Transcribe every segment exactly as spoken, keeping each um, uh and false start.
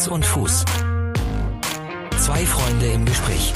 und Fuß. Zwei Freunde im Gespräch.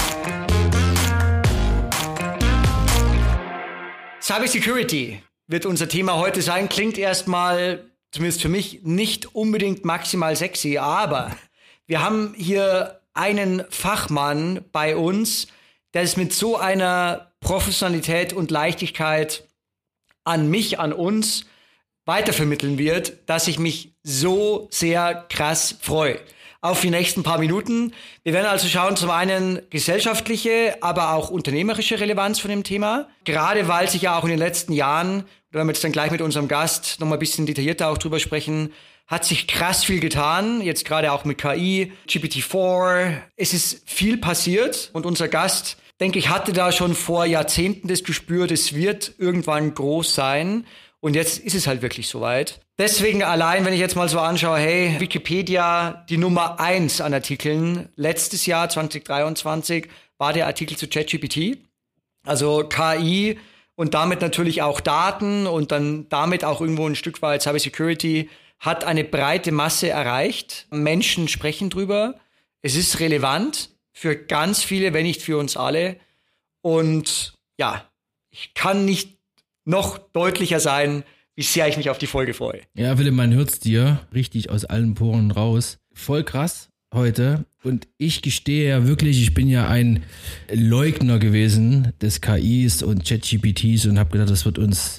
Cybersecurity wird unser Thema heute sein. Klingt erstmal, zumindest für mich, nicht unbedingt maximal sexy, aber wir haben hier einen Fachmann bei uns, der es mit so einer Professionalität und Leichtigkeit an mich, an uns weitervermitteln wird, dass ich mich so sehr krass freue auf die nächsten paar Minuten. Wir werden also schauen, zum einen gesellschaftliche, aber auch unternehmerische Relevanz von dem Thema. Gerade weil sich ja auch in den letzten Jahren, da werden wir jetzt dann gleich mit unserem Gast noch mal ein bisschen detaillierter auch drüber sprechen, hat sich krass viel getan, jetzt gerade auch mit K I, G P T vier. Es ist viel passiert und unser Gast, denke ich, hatte da schon vor Jahrzehnten das Gespür, das wird irgendwann groß sein. Und jetzt ist es halt wirklich soweit. Deswegen allein, wenn ich jetzt mal so anschaue, hey, Wikipedia, die Nummer eins an Artikeln. Letztes Jahr, zwanzig dreiundzwanzig, war der Artikel zu ChatGPT. Also K I und damit natürlich auch Daten und dann damit auch irgendwo ein Stück weit Cybersecurity hat eine breite Masse erreicht. Menschen sprechen drüber. Es ist relevant für ganz viele, wenn nicht für uns alle. Und ja, ich kann nicht noch deutlicher sein, wie sehr ich mich auf die Folge freue. Ja, Philipp, man hört's dir richtig aus allen Poren raus. Voll krass heute. Und ich gestehe ja wirklich, ich bin ja ein Leugner gewesen des K Is und ChatGPTs und habe gedacht, das wird uns,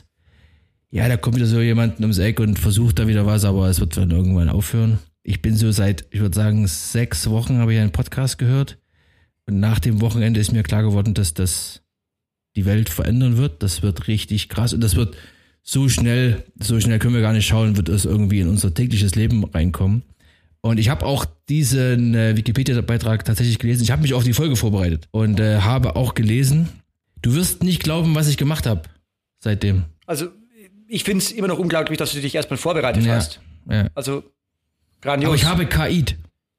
ja, da kommt wieder so jemand ums Eck und versucht da wieder was, aber es wird dann irgendwann aufhören. Ich bin so seit, ich würde sagen, sechs Wochen habe ich einen Podcast gehört. Und nach dem Wochenende ist mir klar geworden, dass das die Welt verändern wird. Das wird richtig krass und das wird so schnell, so schnell können wir gar nicht schauen, wird es irgendwie in unser tägliches Leben reinkommen. Und ich habe auch diesen äh, Wikipedia-Beitrag tatsächlich gelesen. Ich habe mich auf die Folge vorbereitet und äh, habe auch gelesen. Du wirst nicht glauben, was ich gemacht habe seitdem. Also ich finde es immer noch unglaublich, dass du dich erstmal vorbereitet ja, hast. Ja. Also grandios. Aber ich habe K I.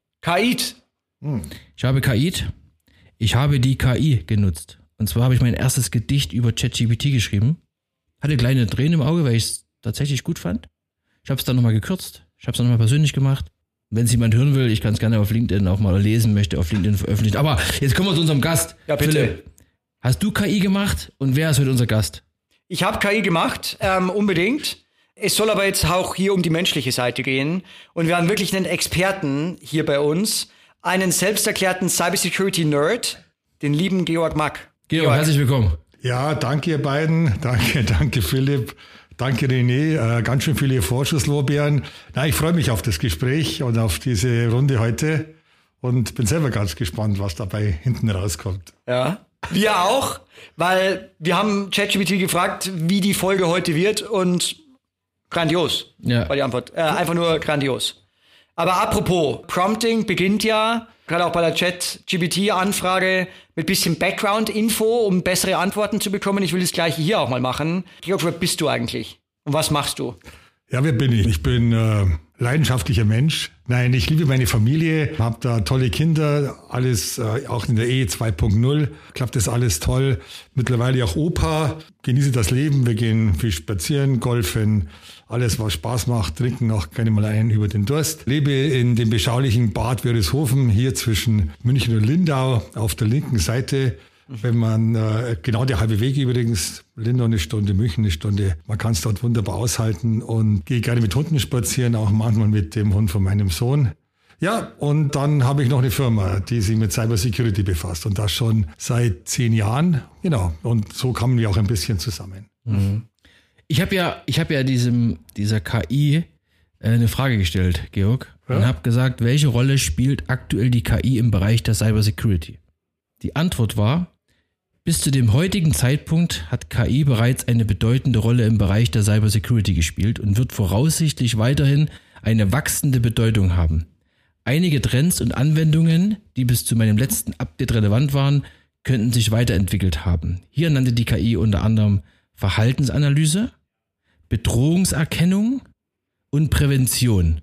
K I? Hm. Ich habe K I. Ich habe die K I genutzt. Und zwar habe ich mein erstes Gedicht über ChatGPT geschrieben. Hatte kleine Tränen im Auge, weil ich es tatsächlich gut fand. Ich habe es dann nochmal gekürzt. Ich habe es dann nochmal persönlich gemacht. Wenn es jemand hören will, ich kann es gerne auf LinkedIn auch mal lesen möchte, auf LinkedIn veröffentlichen. Aber jetzt kommen wir zu unserem Gast. Ja, bitte. Philipp, hast du K I gemacht und wer ist heute unser Gast? Ich habe K I gemacht, ähm, unbedingt. Es soll aber jetzt auch hier um die menschliche Seite gehen. Und wir haben wirklich einen Experten hier bei uns. Einen selbsterklärten Cybersecurity-Nerd, den lieben Georg Mack. Georg, Georg, herzlich willkommen. Ja, danke ihr beiden. Danke, danke Philipp. Danke René. Äh, ganz schön viele Vorschusslorbeeren. Na, ich freue mich auf das Gespräch und auf diese Runde heute und bin selber ganz gespannt, was dabei hinten rauskommt. Ja, wir auch, weil wir haben ChatGPT gefragt, wie die Folge heute wird und grandios ja. war die Antwort. Äh, einfach nur grandios. Aber apropos, Prompting beginnt ja, gerade auch bei der ChatGPT-Anfrage, mit bisschen Background-Info, um bessere Antworten zu bekommen. Ich will das Gleiche hier auch mal machen. Georg, wer bist du eigentlich? Und was machst du? Ja, wer bin ich? Ich bin äh, leidenschaftlicher Mensch. Nein, ich liebe meine Familie, habe da tolle Kinder, alles äh, auch in der Ehe zwei Punkt null. Klappt das alles toll. Mittlerweile auch Opa, genieße das Leben. Wir gehen viel spazieren, golfen, alles, was Spaß macht, trinken noch gerne mal einen über den Durst. Lebe in dem beschaulichen Bad Wörishofen, hier zwischen München und Lindau, auf der linken Seite. Wenn man, äh, genau der halbe Weg übrigens, Lindau eine Stunde, München eine Stunde. Man kann es dort wunderbar aushalten und gehe gerne mit Hunden spazieren, auch manchmal mit dem Hund von meinem Sohn. Ja, und dann habe ich noch eine Firma, die sich mit Cybersecurity befasst und das schon seit zehn Jahren. Genau, und so kamen wir auch ein bisschen zusammen. Mhm. Ich habe ja, ich habe ja diesem, dieser K I äh, eine Frage gestellt, Georg, ja? Und habe gesagt, welche Rolle spielt aktuell die K I im Bereich der Cybersecurity? Die Antwort war: Bis zu dem heutigen Zeitpunkt hat K I bereits eine bedeutende Rolle im Bereich der Cybersecurity gespielt und wird voraussichtlich weiterhin eine wachsende Bedeutung haben. Einige Trends und Anwendungen, die bis zu meinem letzten Update relevant waren, könnten sich weiterentwickelt haben. Hier nannte die K I unter anderem Verhaltensanalyse, Bedrohungserkennung und Prävention.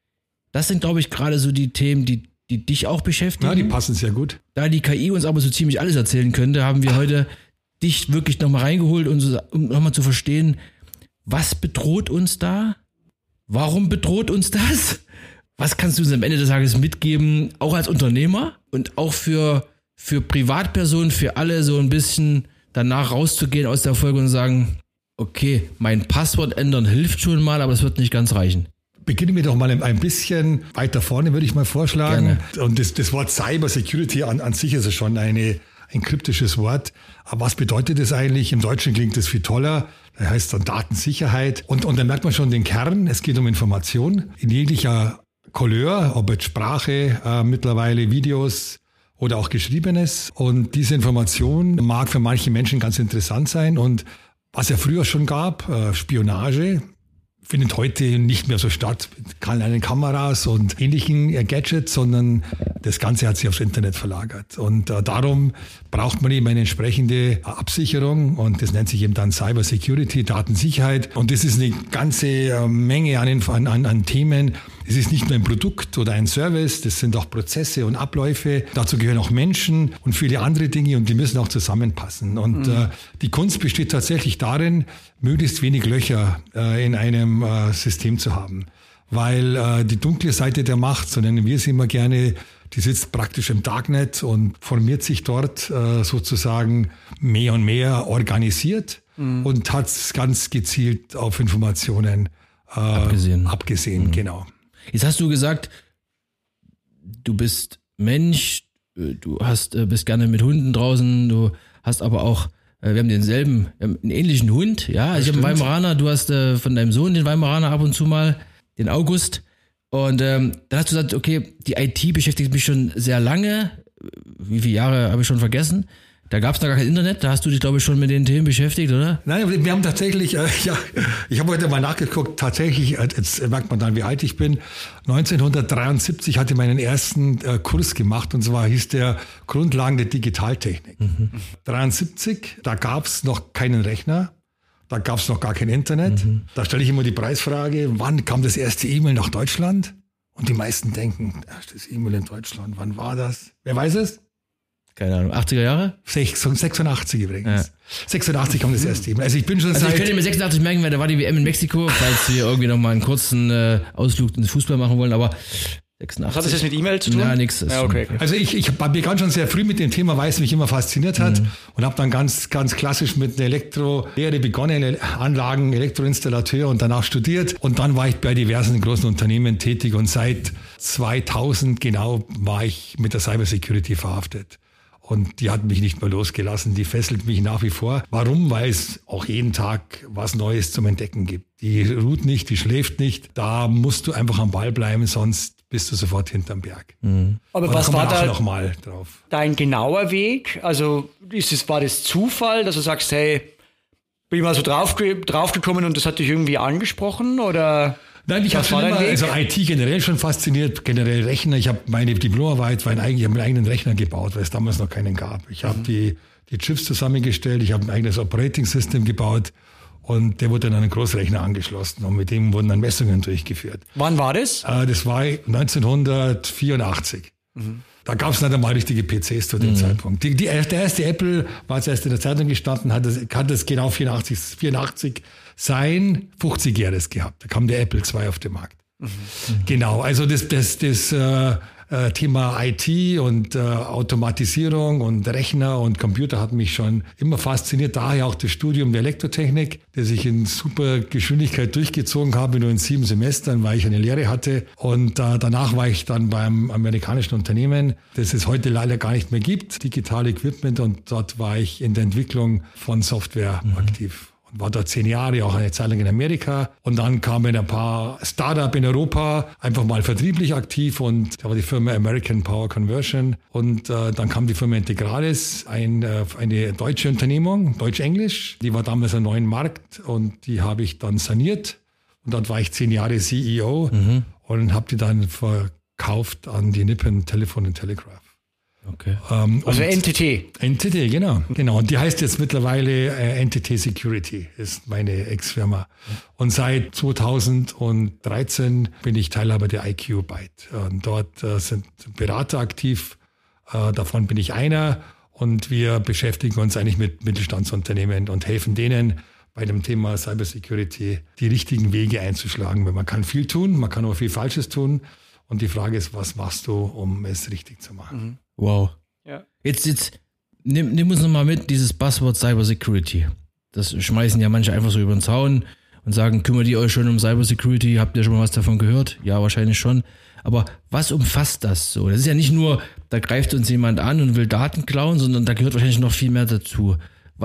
Das sind, glaube ich, gerade so die Themen, die die dich auch beschäftigen. Ja, die passen sehr gut. Da die K I uns aber so ziemlich alles erzählen könnte, haben wir heute dich wirklich nochmal reingeholt, um nochmal zu verstehen, was bedroht uns da? Warum bedroht uns das? Was kannst du uns am Ende des Tages mitgeben, auch als Unternehmer und auch für, für Privatpersonen, für alle so ein bisschen danach rauszugehen aus der Folge und sagen, okay, mein Passwort ändern hilft schon mal, aber es wird nicht ganz reichen. Beginnen wir doch mal ein bisschen weiter vorne, würde ich mal vorschlagen. Gerne. Und das, das Wort Cyber Security an, an sich ist schon eine, ein kryptisches Wort. Aber was bedeutet das eigentlich? Im Deutschen klingt das viel toller. Das heißt dann Datensicherheit. Und, und dann merkt man schon den Kern. Es geht um Information in jeglicher Couleur, ob jetzt Sprache, äh, mittlerweile Videos oder auch Geschriebenes. Und diese Information mag für manche Menschen ganz interessant sein. Und was ja früher schon gab, äh, Spionage, findet heute nicht mehr so statt mit kleinen Kameras und ähnlichen äh, Gadgets, sondern das Ganze hat sich aufs Internet verlagert. Und äh, darum braucht man eben eine entsprechende Absicherung und das nennt sich eben dann Cyber Security, Datensicherheit. Und das ist eine ganze äh, Menge an, an, an Themen. Es ist nicht nur ein Produkt oder ein Service, das sind auch Prozesse und Abläufe. Dazu gehören auch Menschen und viele andere Dinge und die müssen auch zusammenpassen. Und mhm. äh, die Kunst besteht tatsächlich darin, möglichst wenig Löcher äh, in einem äh, System zu haben. Weil äh, die dunkle Seite der Macht, so nennen wir sie immer gerne, die sitzt praktisch im Darknet und formiert sich dort äh, sozusagen mehr und mehr organisiert mhm. und hat ganz gezielt auf Informationen äh, abgesehen. Abgesehen, mhm. genau. Jetzt hast du gesagt, du bist Mensch, du hast, bist gerne mit Hunden draußen, du hast aber auch, wir haben denselben, einen ähnlichen Hund, ja, also ich habe einen Weimaraner, du hast äh, von deinem Sohn den Weimaraner ab und zu mal, den August, und ähm, dann hast du gesagt, okay, die I T beschäftigt mich schon sehr lange, wie viele Jahre habe ich schon vergessen? Da gab es noch gar kein Internet, da hast du dich, glaube ich, schon mit den Themen beschäftigt, oder? Nein, wir haben tatsächlich, äh, ja, ich habe heute mal nachgeguckt, tatsächlich, jetzt merkt man dann, wie alt ich bin, neunzehnhundertdreiundsiebzig hatte ich meinen ersten äh, Kurs gemacht und zwar hieß der Grundlagen der Digitaltechnik. Mhm. dreiundsiebzig, da gab es noch keinen Rechner, da gab es noch gar kein Internet. Mhm. Da stelle ich immer die Preisfrage, wann kam das erste E-Mail nach Deutschland? Und die meisten denken, erstes E-Mail in Deutschland, wann war das? Wer weiß es? Keine Ahnung, achtziger Jahre? sechsundachtzig übrigens. Ja. sechsundachtzig kam das erste E-Mail. Also ich bin schon also seit... ich könnte mir sechsundachtzig merken, weil da war die W M in Mexiko, falls wir irgendwie noch mal einen kurzen äh, Ausflug ins Fußball machen wollen, aber sechsundachtzig. Was hat das jetzt mit E-Mail zu tun? Ja, nix. Ja, okay. Also ich, ich begann schon sehr früh mit dem Thema, weil es mich immer fasziniert hat mhm. und habe dann ganz ganz klassisch mit einer Elektrolehre begonnen, Anlagen, Elektroinstallateur und danach studiert. Und dann war ich bei diversen großen Unternehmen tätig und seit zweitausend genau war ich mit der Cybersecurity verhaftet. Und die hat mich nicht mehr losgelassen, die fesselt mich nach wie vor. Warum? Weil es auch jeden Tag was Neues zum Entdecken gibt. Die ruht nicht, die schläft nicht. Da musst du einfach am Ball bleiben, sonst bist du sofort hinterm Berg. Mhm. Aber und was war da noch mal drauf. Dein genauer Weg? Also ist es, war das Zufall, dass du sagst, hey, bin ich mal so drauf, draufgekommen und das hat dich irgendwie angesprochen? Oder... Nein, ich habe schon immer, also I T generell schon fasziniert, generell Rechner. Ich habe meine Diplomarbeit, war eigentlich einen eigenen Rechner gebaut, weil es damals noch keinen gab. Ich habe mhm. die, die Chips zusammengestellt, ich habe ein eigenes Operating System gebaut und der wurde dann an einen Großrechner angeschlossen und mit dem wurden dann Messungen durchgeführt. Wann war das? Äh, das war neunzehnhundertvierundachtzig. Mhm. Da gab es nicht einmal richtige P Cs zu dem mhm. Zeitpunkt. Die, die, der erste Apple, war es erst in der Zeitung gestanden, hat das, hat das genau vierundachtzig, vierundachtzig sein fünfzigjähriges gehabt. Da kam der Apple zwei auf den Markt. Mhm. Genau, also das, das, das äh, Thema I T und äh, Automatisierung und Rechner und Computer hat mich schon immer fasziniert. Daher auch das Studium der Elektrotechnik, das ich in super Geschwindigkeit durchgezogen habe, nur in sieben Semestern, weil ich eine Lehre hatte. Und äh, danach war ich dann beim amerikanischen Unternehmen, das es heute leider gar nicht mehr gibt, Digital Equipment. Und dort war ich in der Entwicklung von Software mhm. aktiv. War dort zehn Jahre, auch eine Zeit lang in Amerika. Und dann kamen ein paar Startup in Europa, einfach mal vertrieblich aktiv. Und da war die Firma American Power Conversion. Und äh, dann kam die Firma Integralis, ein, äh, eine deutsche Unternehmung, Deutsch-Englisch. Die war damals ein neuer Markt und die habe ich dann saniert. Und dort war ich zehn Jahre C E O mhm. und habe die dann verkauft an die Nippon Telephone and Telegraph. Okay. Ähm, also N T T. N T T, genau. genau. Und die heißt jetzt mittlerweile äh, N T T Security, ist meine Ex-Firma. Und seit zweitausenddreizehn bin ich Teilhaber der I Q Byte. Und dort äh, sind Berater aktiv, äh, davon bin ich einer. Und wir beschäftigen uns eigentlich mit Mittelstandsunternehmen und helfen denen bei dem Thema Cybersecurity die richtigen Wege einzuschlagen. Weil man kann viel tun, man kann auch viel Falsches tun. Und die Frage ist, was machst du, um es richtig zu machen? Mhm. Wow. Ja. Jetzt, jetzt nimm, nimm uns nochmal mit, dieses Buzzword Cybersecurity. Das schmeißen ja manche einfach so über den Zaun und sagen, kümmert ihr euch schon um Cybersecurity? Habt ihr schon mal was davon gehört? Ja, wahrscheinlich schon. Aber was umfasst das so? Das ist ja nicht nur, da greift uns jemand an und will Daten klauen, sondern da gehört wahrscheinlich noch viel mehr dazu.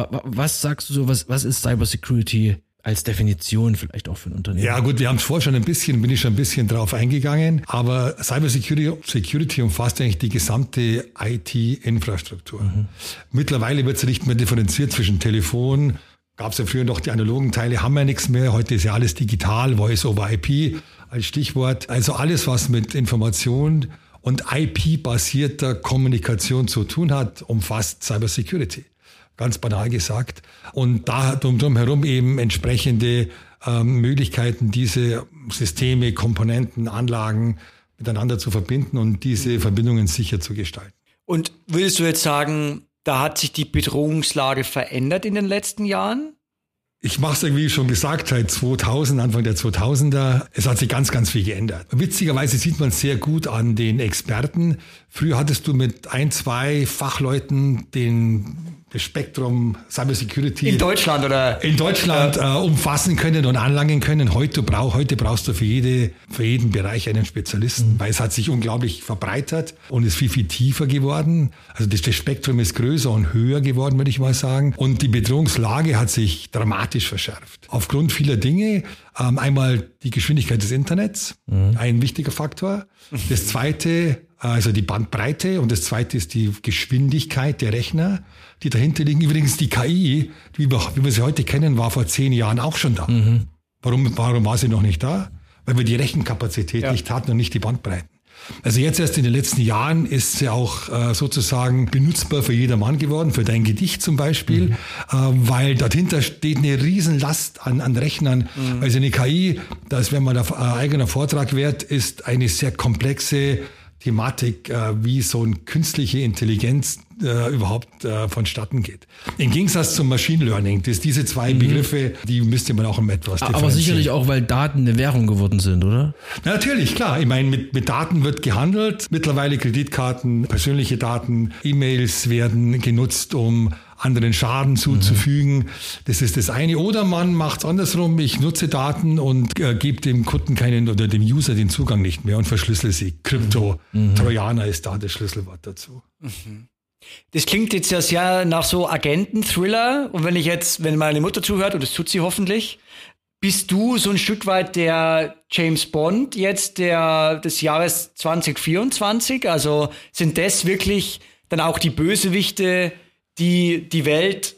Was sagst du so, was, was ist Cybersecurity als Definition vielleicht auch für ein Unternehmen? Ja gut, wir haben es vorher schon ein bisschen, bin ich schon ein bisschen drauf eingegangen, aber Cybersecurity Security umfasst eigentlich die gesamte I T-Infrastruktur. Mhm. Mittlerweile wird es nicht mehr differenziert zwischen Telefon, gab es ja früher noch die analogen Teile, haben wir nichts mehr, heute ist ja alles digital, Voice over I P als Stichwort. Also alles, was mit Information und I P-basierter Kommunikation zu tun hat, umfasst Cybersecurity. Ganz banal gesagt. Und da drumherum eben entsprechende ähm, Möglichkeiten, diese Systeme, Komponenten, Anlagen miteinander zu verbinden und diese Verbindungen sicher zu gestalten. Und würdest du jetzt sagen, da hat sich die Bedrohungslage verändert in den letzten Jahren? Ich mache es irgendwie schon gesagt, seit zweitausend, Anfang der zweitausender. Es hat sich ganz, ganz viel geändert. Witzigerweise sieht man es sehr gut an den Experten. Früher hattest du mit ein, zwei Fachleuten den das Spektrum Cybersecurity in Deutschland oder in Deutschland ja. äh, umfassen können und anlangen können. Heute, brauch, heute brauchst du für jede für jeden Bereich einen Spezialisten, mhm. weil es hat sich unglaublich verbreitert und ist viel, viel tiefer geworden. Also das, das Spektrum ist größer und höher geworden, würde ich mal sagen. Und die Bedrohungslage hat sich dramatisch verschärft. Aufgrund vieler Dinge. Ähm, einmal die Geschwindigkeit des Internets, mhm. ein wichtiger Faktor. Das zweite, also die Bandbreite, und das zweite ist die Geschwindigkeit der Rechner, die dahinter liegen. Übrigens die K I, wie wir, wie wir sie heute kennen, war vor zehn Jahren auch schon da. Mhm. Warum, warum war sie noch nicht da? Weil wir die Rechenkapazität ja. nicht hatten und nicht die Bandbreiten. Also jetzt erst in den letzten Jahren ist sie auch äh, sozusagen benutzbar für jedermann geworden, für dein Gedicht zum Beispiel, mhm. äh, weil dahinter steht eine Riesenlast an, an Rechnern. Mhm. Also eine K I, das wäre mal ein äh, eigener Vortrag wert, ist eine sehr komplexe Thematik, äh, wie so eine künstliche Intelligenz äh, überhaupt äh, vonstatten geht. Im Gegensatz zum Machine Learning, das diese zwei mhm. Begriffe, die müsste man auch im etwas differenzieren. Aber sicherlich auch, weil Daten eine Währung geworden sind, oder? Na, natürlich, klar. Ich meine, mit, mit Daten wird gehandelt. Mittlerweile Kreditkarten, persönliche Daten, E-Mails werden genutzt, um anderen Schaden zuzufügen. Mhm. Das ist das eine. Oder man macht es andersrum. Ich nutze Daten und äh, gebe dem Kunden keinen oder dem User den Zugang nicht mehr und verschlüssel sie. Krypto, mhm. Trojaner ist da das Schlüsselwort dazu. Mhm. Das klingt jetzt ja sehr nach so Agenten-Thriller. Und wenn ich jetzt, wenn meine Mutter zuhört, und das tut sie hoffentlich, bist du so ein Stück weit der James Bond jetzt der des Jahres zwanzig vierundzwanzig? Also sind das wirklich dann auch die Bösewichte, die die Welt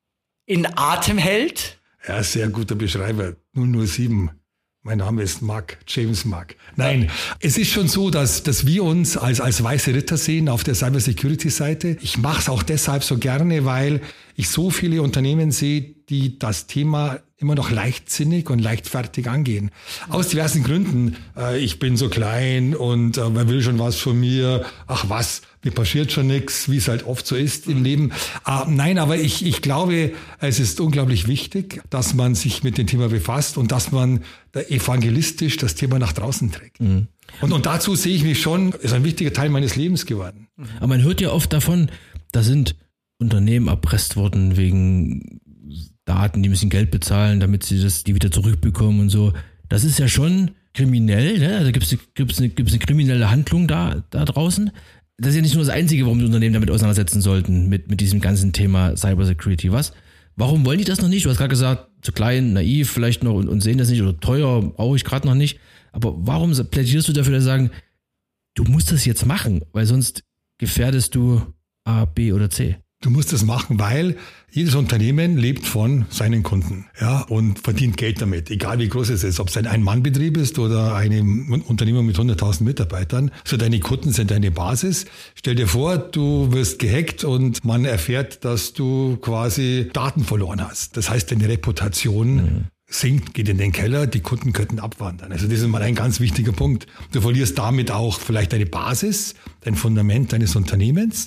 in Atem hält? Ja, sehr guter Beschreiber. null null sieben. Mein Name ist Mark, James Mark. Nein, ja. Es ist schon so, dass, dass wir uns als, als weiße Ritter sehen auf der Cybersecurity-Seite. Ich mache es auch deshalb so gerne, weil ich so viele Unternehmen sehe, die das Thema immer noch leichtsinnig und leichtfertig angehen. Aus diversen Gründen. Äh, ich bin so klein und äh, wer will schon was von mir? Ach was, mir passiert schon nichts, wie es halt oft so ist im Leben. Äh, nein, aber ich, ich glaube, es ist unglaublich wichtig, dass man sich mit dem Thema befasst und dass man da evangelistisch das Thema nach draußen trägt. Mhm. Und, und dazu sehe ich mich schon, ist ein wichtiger Teil meines Lebens geworden. Aber man hört ja oft davon, da sind Unternehmen erpresst worden wegen Daten, die müssen Geld bezahlen, damit sie das, die wieder zurückbekommen und so. Das ist ja schon kriminell, ne? Also gibt es gibt's eine, gibt's eine kriminelle Handlung da, da draußen. Das ist ja nicht nur das Einzige, warum die Unternehmen damit auseinandersetzen sollten, mit, mit diesem ganzen Thema Cybersecurity. Was? Warum wollen die das noch nicht? Du hast gerade gesagt, zu klein, naiv vielleicht noch und, und sehen das nicht oder teuer, brauche ich gerade noch nicht. Aber warum plädierst du dafür, dass sie sagen, du musst das jetzt machen, weil sonst gefährdest du A, B oder C? Du musst das machen, weil jedes Unternehmen lebt von seinen Kunden, ja, und verdient Geld damit, egal wie groß es ist, ob es ein Ein-Mann-Betrieb ist oder eine Unternehmung mit hunderttausend Mitarbeitern. So, deine Kunden sind deine Basis. Stell dir vor, du wirst gehackt und man erfährt, dass du quasi Daten verloren hast. Das heißt, deine Reputation mhm. sinkt, geht in den Keller, die Kunden könnten abwandern. Also das ist mal ein ganz wichtiger Punkt. Du verlierst damit auch vielleicht deine Basis, dein Fundament deines Unternehmens.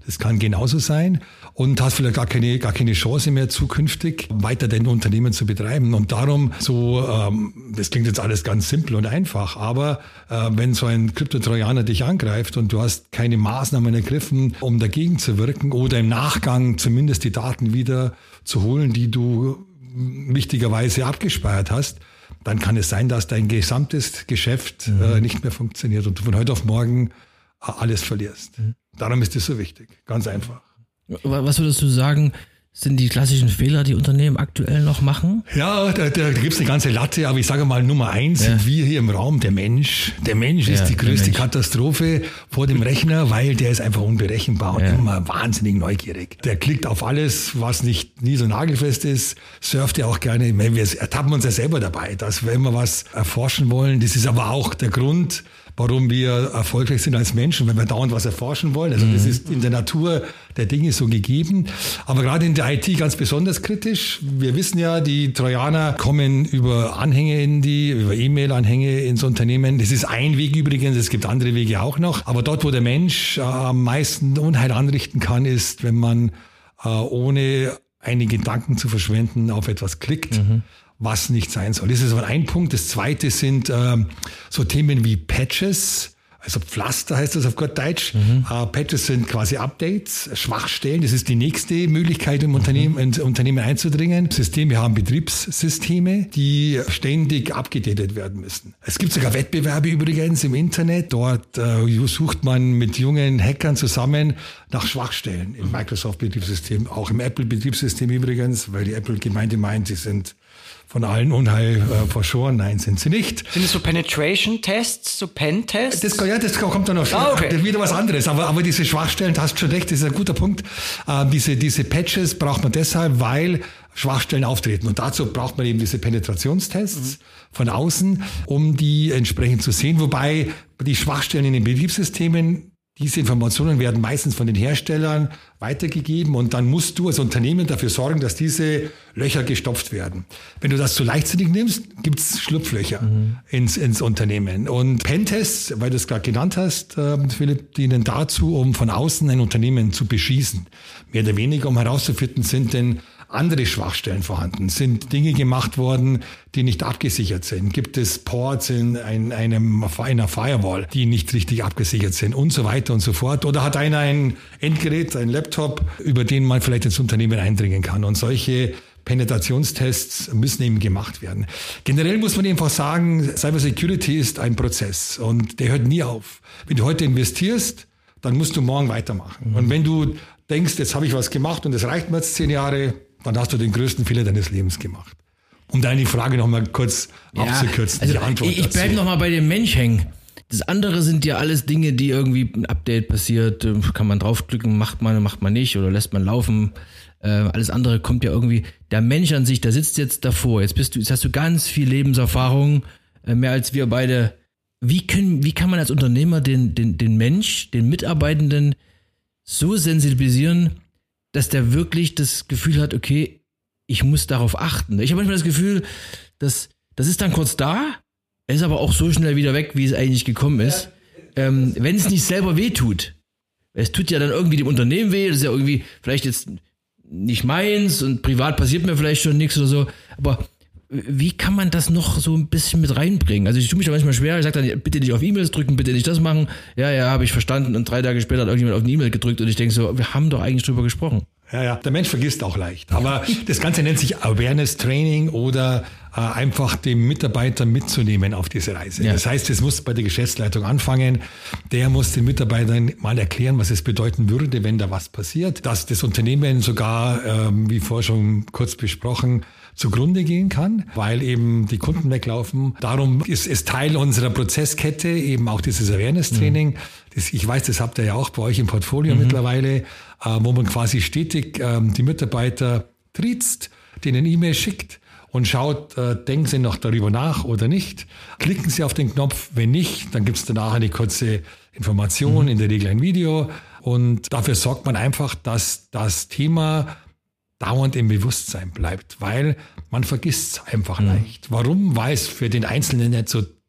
Das kann genauso sein und hast vielleicht gar keine, gar keine Chance mehr zukünftig weiter dein Unternehmen zu betreiben. Und darum so, ähm, das klingt jetzt alles ganz simpel und einfach, aber äh, wenn so ein Kryptotrojaner dich angreift und du hast keine Maßnahmen ergriffen, um dagegen zu wirken oder im Nachgang zumindest die Daten wieder zu holen, die du wichtigerweise abgespeichert hast, dann kann es sein, dass dein gesamtes Geschäft mhm. äh, nicht mehr funktioniert und du von heute auf morgen äh, alles verlierst. Mhm. Darum ist es so wichtig. Ganz einfach. Was würdest du sagen, sind die klassischen Fehler, die Unternehmen aktuell noch machen? Ja, da, da gibt es eine ganze Latte, aber ich sage mal Nummer eins, ja. sind wir hier im Raum, der Mensch. Der Mensch ja, ist die größte Katastrophe vor dem Rechner, weil der ist einfach unberechenbar und ja. immer wahnsinnig neugierig. Der klickt auf alles, was nicht nie so nagelfest ist, surft ja auch gerne. Wir ertappen uns ja selber dabei, dass wir immer was erforschen wollen. Das ist aber auch der Grund, warum wir erfolgreich sind als Menschen, wenn wir dauernd was erforschen wollen. Also das ist in der Natur der Dinge so gegeben. Aber gerade in der I T ganz besonders kritisch. Wir wissen ja, die Trojaner kommen über Anhänge in die, über E-Mail-Anhänge ins Unternehmen. Das ist ein Weg übrigens, es gibt andere Wege auch noch. Aber dort, wo der Mensch äh, am meisten Unheil anrichten kann, ist, wenn man äh, ohne einen Gedanken zu verschwenden auf etwas klickt. Mhm. Was nicht sein soll. Das ist aber ein Punkt. Das zweite sind ähm, so Themen wie Patches, also Pflaster heißt das auf gut Deutsch. Mhm. Äh, Patches sind quasi Updates, Schwachstellen. Das ist die nächste Möglichkeit, im Unternehmen, mhm. ins Unternehmen einzudringen. Systeme haben Betriebssysteme, die ständig abgedatet werden müssen. Es gibt sogar Wettbewerbe übrigens im Internet. Dort äh, sucht man mit jungen Hackern zusammen nach Schwachstellen im Microsoft-Betriebssystem, auch im Apple-Betriebssystem übrigens, weil die Apple-Gemeinde meint, sie sind von allen Unheil äh, verschoren. Nein, sind sie nicht. Sind es so Penetration-Tests, so Pen-Tests? Das, ja, das kommt dann noch ah, okay. Das ist wieder was anderes. Aber, aber diese Schwachstellen, du hast schon recht, das ist ein guter Punkt. Äh, diese, diese Patches braucht man deshalb, weil Schwachstellen auftreten. Und dazu braucht man eben diese Penetrationstests mhm. von außen, um die entsprechend zu sehen. Wobei die Schwachstellen in den Betriebssystemen, diese Informationen werden meistens von den Herstellern weitergegeben und dann musst du als Unternehmen dafür sorgen, dass diese Löcher gestopft werden. Wenn du das zu leichtsinnig nimmst, gibt's Schlupflöcher mhm. ins, ins Unternehmen. Und Pentests, weil du es gerade genannt hast, äh, Philipp, dienen dazu, um von außen ein Unternehmen zu beschießen. Mehr oder weniger, um herauszufinden, sind denn andere Schwachstellen vorhanden? Sind Dinge gemacht worden, die nicht abgesichert sind? Gibt es Ports in ein, einem, einer Firewall, die nicht richtig abgesichert sind und so weiter und so fort? Oder hat einer ein Endgerät, ein Laptop, über den man vielleicht ins Unternehmen eindringen kann? Und solche Penetrationstests müssen eben gemacht werden. Generell muss man einfach sagen, Cybersecurity ist ein Prozess und der hört nie auf. Wenn du heute investierst, dann musst du morgen weitermachen. Mhm. Und wenn du denkst, jetzt habe ich was gemacht und das reicht mir jetzt zehn Jahre, dann hast du den größten Fehler deines Lebens gemacht. Um deine Frage noch mal kurz ja, abzukürzen, also die Antwort Ich, ich bleibe noch mal bei dem Mensch hängen. Das andere sind ja alles Dinge, die irgendwie ein Update passiert, kann man draufklicken, macht man, macht man nicht oder lässt man laufen. Äh, alles andere kommt ja irgendwie, der Mensch an sich, der sitzt jetzt davor. Jetzt bist du, jetzt hast du ganz viel Lebenserfahrung, äh, mehr als wir beide. Wie können, wie kann man als Unternehmer den, den, den Mensch, den Mitarbeitenden so sensibilisieren, dass der wirklich das Gefühl hat, okay, ich muss darauf achten. Ich habe manchmal das Gefühl, dass das ist dann kurz da, er ist aber auch so schnell wieder weg, wie es eigentlich gekommen ist. Ähm, wenn es nicht selber weh tut. Es tut ja dann irgendwie dem Unternehmen weh, das ist ja irgendwie vielleicht jetzt nicht meins und privat passiert mir vielleicht schon nichts oder so, aber wie kann man das noch so ein bisschen mit reinbringen? Also ich tue mich da manchmal schwer, ich sage dann, bitte nicht auf E-Mails drücken, bitte nicht das machen. Ja, ja, habe ich verstanden. Und drei Tage später hat irgendjemand auf eine E-Mail gedrückt und ich denke so, wir haben doch eigentlich drüber gesprochen. Ja, ja, der Mensch vergisst auch leicht. Aber das Ganze nennt sich Awareness Training oder äh, einfach den Mitarbeiter mitzunehmen auf diese Reise. Ja. Das heißt, es muss bei der Geschäftsleitung anfangen. Der muss den Mitarbeitern mal erklären, was es bedeuten würde, wenn da was passiert. Dass das Unternehmen sogar, ähm, wie vorher schon kurz besprochen, zugrunde gehen kann, weil eben die Kunden weglaufen. Darum ist es Teil unserer Prozesskette, eben auch dieses Awareness-Training. Mhm. Das, ich weiß, das habt ihr ja auch bei euch im Portfolio mhm. mittlerweile, äh, wo man quasi stetig äh, die Mitarbeiter triezt, denen E-Mail schickt und schaut, äh, denken sie noch darüber nach oder nicht. Klicken sie auf den Knopf, wenn nicht, dann gibt es danach eine kurze Information, mhm. in der Regel ein Video. Und dafür sorgt man einfach, dass das Thema dauernd im Bewusstsein bleibt, weil man vergisst es einfach mhm. leicht. Warum? Weil es für den Einzelnen nicht so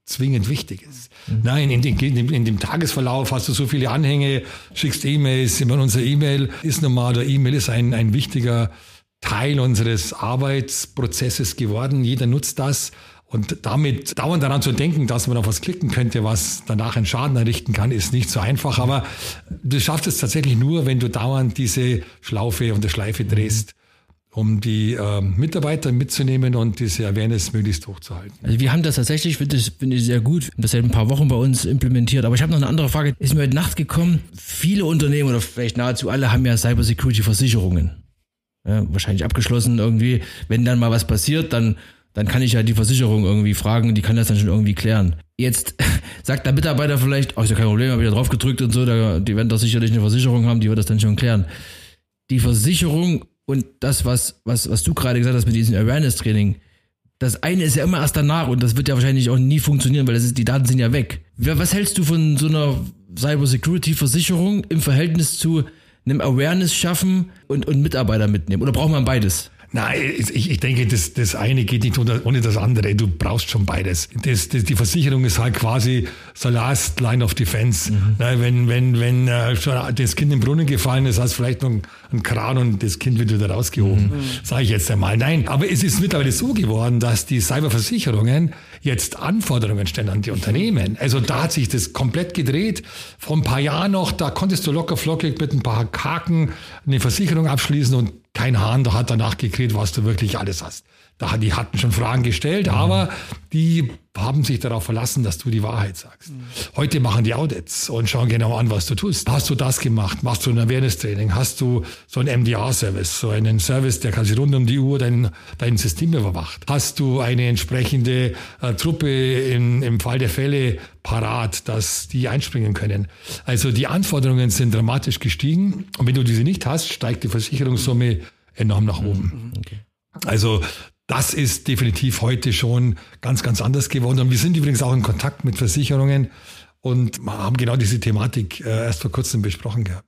zwingend wichtig ist. Mhm. Nein, in, in, in, in dem Tagesverlauf hast du so viele Anhänge, schickst E-Mails, immer unser E-Mail ist normal, der E-Mail ist ein, ein wichtiger Teil unseres Arbeitsprozesses geworden. Jeder nutzt das. Und damit dauernd daran zu denken, dass man auf was klicken könnte, was danach einen Schaden errichten kann, ist nicht so einfach. Aber du schaffst es tatsächlich nur, wenn du dauernd diese Schlaufe und die Schleife drehst, um die äh, Mitarbeiter mitzunehmen und diese Awareness möglichst hochzuhalten. Also wir haben das tatsächlich, finde ich, find ich sehr gut, wir haben das seit ein paar Wochen bei uns implementiert. Aber ich habe noch eine andere Frage, ist mir heute Nacht gekommen. Viele Unternehmen oder vielleicht nahezu alle haben ja Cybersecurity-Versicherungen. Ja, wahrscheinlich abgeschlossen irgendwie. Wenn dann mal was passiert, dann dann kann ich ja die Versicherung irgendwie fragen, die kann das dann schon irgendwie klären. Jetzt sagt der Mitarbeiter vielleicht, ach, ist ja kein Problem, habe ich da drauf gedrückt und so, da, die werden doch sicherlich eine Versicherung haben, die wird das dann schon klären. Die Versicherung und das, was, was, was du gerade gesagt hast mit diesem Awareness-Training, das eine ist ja immer erst danach und das wird ja wahrscheinlich auch nie funktionieren, weil das ist, die Daten sind ja weg. Was hältst du von so einer Cybersecurity-Versicherung im Verhältnis zu einem Awareness schaffen und, und Mitarbeiter mitnehmen? Oder braucht man beides? Nein, ich, ich denke, das, das eine geht nicht ohne das andere. Du brauchst schon beides. Das, das, die Versicherung ist halt quasi the last line of defense. Mhm. Na, wenn wenn, wenn äh, schon das Kind im Brunnen gefallen ist, hast du vielleicht noch einen Kran und das Kind wird wieder rausgehoben. Mhm. Sage ich jetzt einmal. Nein, aber es ist mittlerweile so geworden, dass die Cyberversicherungen jetzt Anforderungen stellen an die Unternehmen. Also da hat sich das komplett gedreht. Vor ein paar Jahren noch, da konntest du locker flockig mit ein paar Haken eine Versicherung abschließen und kein Hahn, da hat danach gekriegt, was du wirklich alles hast. Da, die hatten schon Fragen gestellt, mhm. aber die haben sich darauf verlassen, dass du die Wahrheit sagst. Mhm. Heute machen die Audits und schauen genau an, was du tust. Hast du das gemacht? Machst du ein Awareness-Training? Hast du so einen M D R-Service, so einen Service, der quasi rund um die Uhr dein, dein System überwacht? Hast du eine entsprechende äh, Truppe in, im Fall der Fälle parat, dass die einspringen können? Also die Anforderungen sind dramatisch gestiegen und wenn du diese nicht hast, steigt die Versicherungssumme enorm nach oben. Okay. Also das ist definitiv heute schon ganz, ganz anders geworden. Und wir sind übrigens auch in Kontakt mit Versicherungen und haben genau diese Thematik äh, erst vor kurzem besprochen gehabt.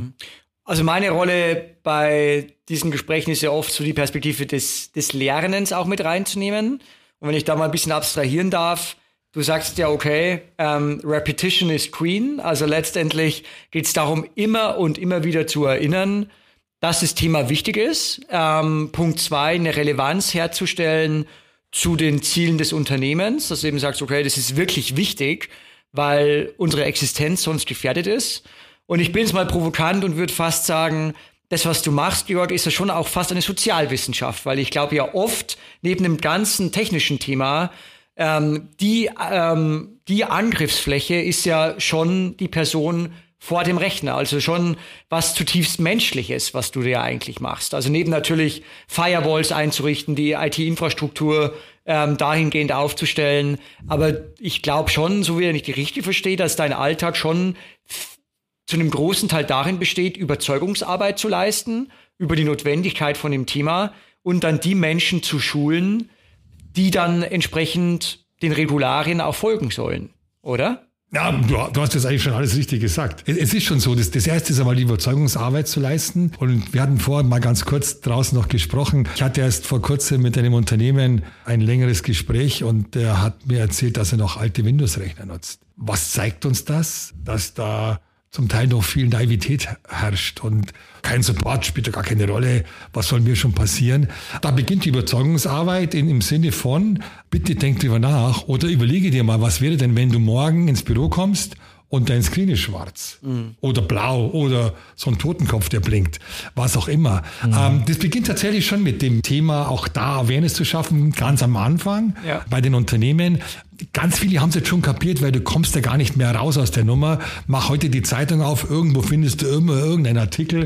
Also meine Rolle bei diesen Gesprächen ist ja oft so die Perspektive des, des Lernens auch mit reinzunehmen. Und wenn ich da mal ein bisschen abstrahieren darf, du sagst ja, okay, ähm, Repetition is Queen. Also letztendlich geht es darum, immer und immer wieder zu erinnern, dass das Thema wichtig ist. Ähm, Punkt zwei, eine Relevanz herzustellen zu den Zielen des Unternehmens, dass du eben sagst, okay, das ist wirklich wichtig, weil unsere Existenz sonst gefährdet ist. Und ich bin jetzt mal provokant und würde fast sagen, das, was du machst, Georg, ist ja schon auch fast eine Sozialwissenschaft, weil ich glaube ja oft neben dem ganzen technischen Thema ähm, die, ähm, die Angriffsfläche ist ja schon die Person vor dem Rechner, also schon was zutiefst Menschliches, was du dir eigentlich machst. Also neben natürlich Firewalls einzurichten, die I T-Infrastruktur ähm, dahingehend aufzustellen. Aber ich glaube schon, so wie ich die richtig verstehe, dass dein Alltag schon f- zu einem großen Teil darin besteht, Überzeugungsarbeit zu leisten, über die Notwendigkeit von dem Thema und dann die Menschen zu schulen, die dann entsprechend den Regularien auch folgen sollen, oder? Ja, du, du hast das eigentlich schon alles richtig gesagt. Es ist schon so, das, das erste ist einmal die Überzeugungsarbeit zu leisten. Und wir hatten vorhin mal ganz kurz draußen noch gesprochen. Ich hatte erst vor kurzem mit einem Unternehmen ein längeres Gespräch und der hat mir erzählt, dass er noch alte Windows-Rechner nutzt. Was zeigt uns das? Dass da zum Teil noch viel Naivität herrscht und kein Support spielt ja gar keine Rolle. Was soll mir schon passieren? Da beginnt die Überzeugungsarbeit in, im Sinne von, bitte denk drüber nach oder überlege dir mal, was wäre denn, wenn du morgen ins Büro kommst und dein Screen ist schwarz mhm. oder blau oder so ein Totenkopf, der blinkt, was auch immer. Mhm. Ähm, das beginnt tatsächlich schon mit dem Thema, auch da Awareness zu schaffen, ganz am Anfang ja. bei den Unternehmen. Ganz viele haben es jetzt schon kapiert, weil du kommst ja gar nicht mehr raus aus der Nummer. Mach heute die Zeitung auf, irgendwo findest du immer irgendeinen Artikel,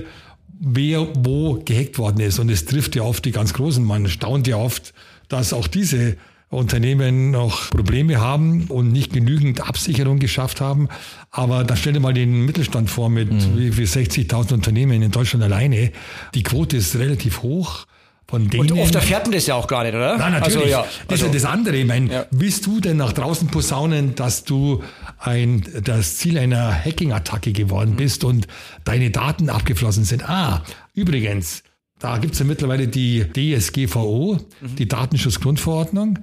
wer wo gehackt worden ist. Und es trifft ja oft die ganz Großen. Man staunt ja oft, dass auch diese Unternehmen noch Probleme haben und nicht genügend Absicherung geschafft haben. Aber da stell dir mal den Mittelstand vor mit mhm. wie viel sechzigtausend Unternehmen in Deutschland alleine. Die Quote ist relativ hoch. Von denen, und oft erfährt man das ja auch gar nicht, oder? Nein, natürlich. Also, ja, das also, ist ja das andere. Ich meine, ja. willst du denn nach draußen posaunen, dass du ein, das Ziel einer Hacking-Attacke geworden bist mhm. und deine Daten abgeflossen sind? Ah, übrigens, da gibt's ja mittlerweile die D S G V O, mhm. die Datenschutzgrundverordnung.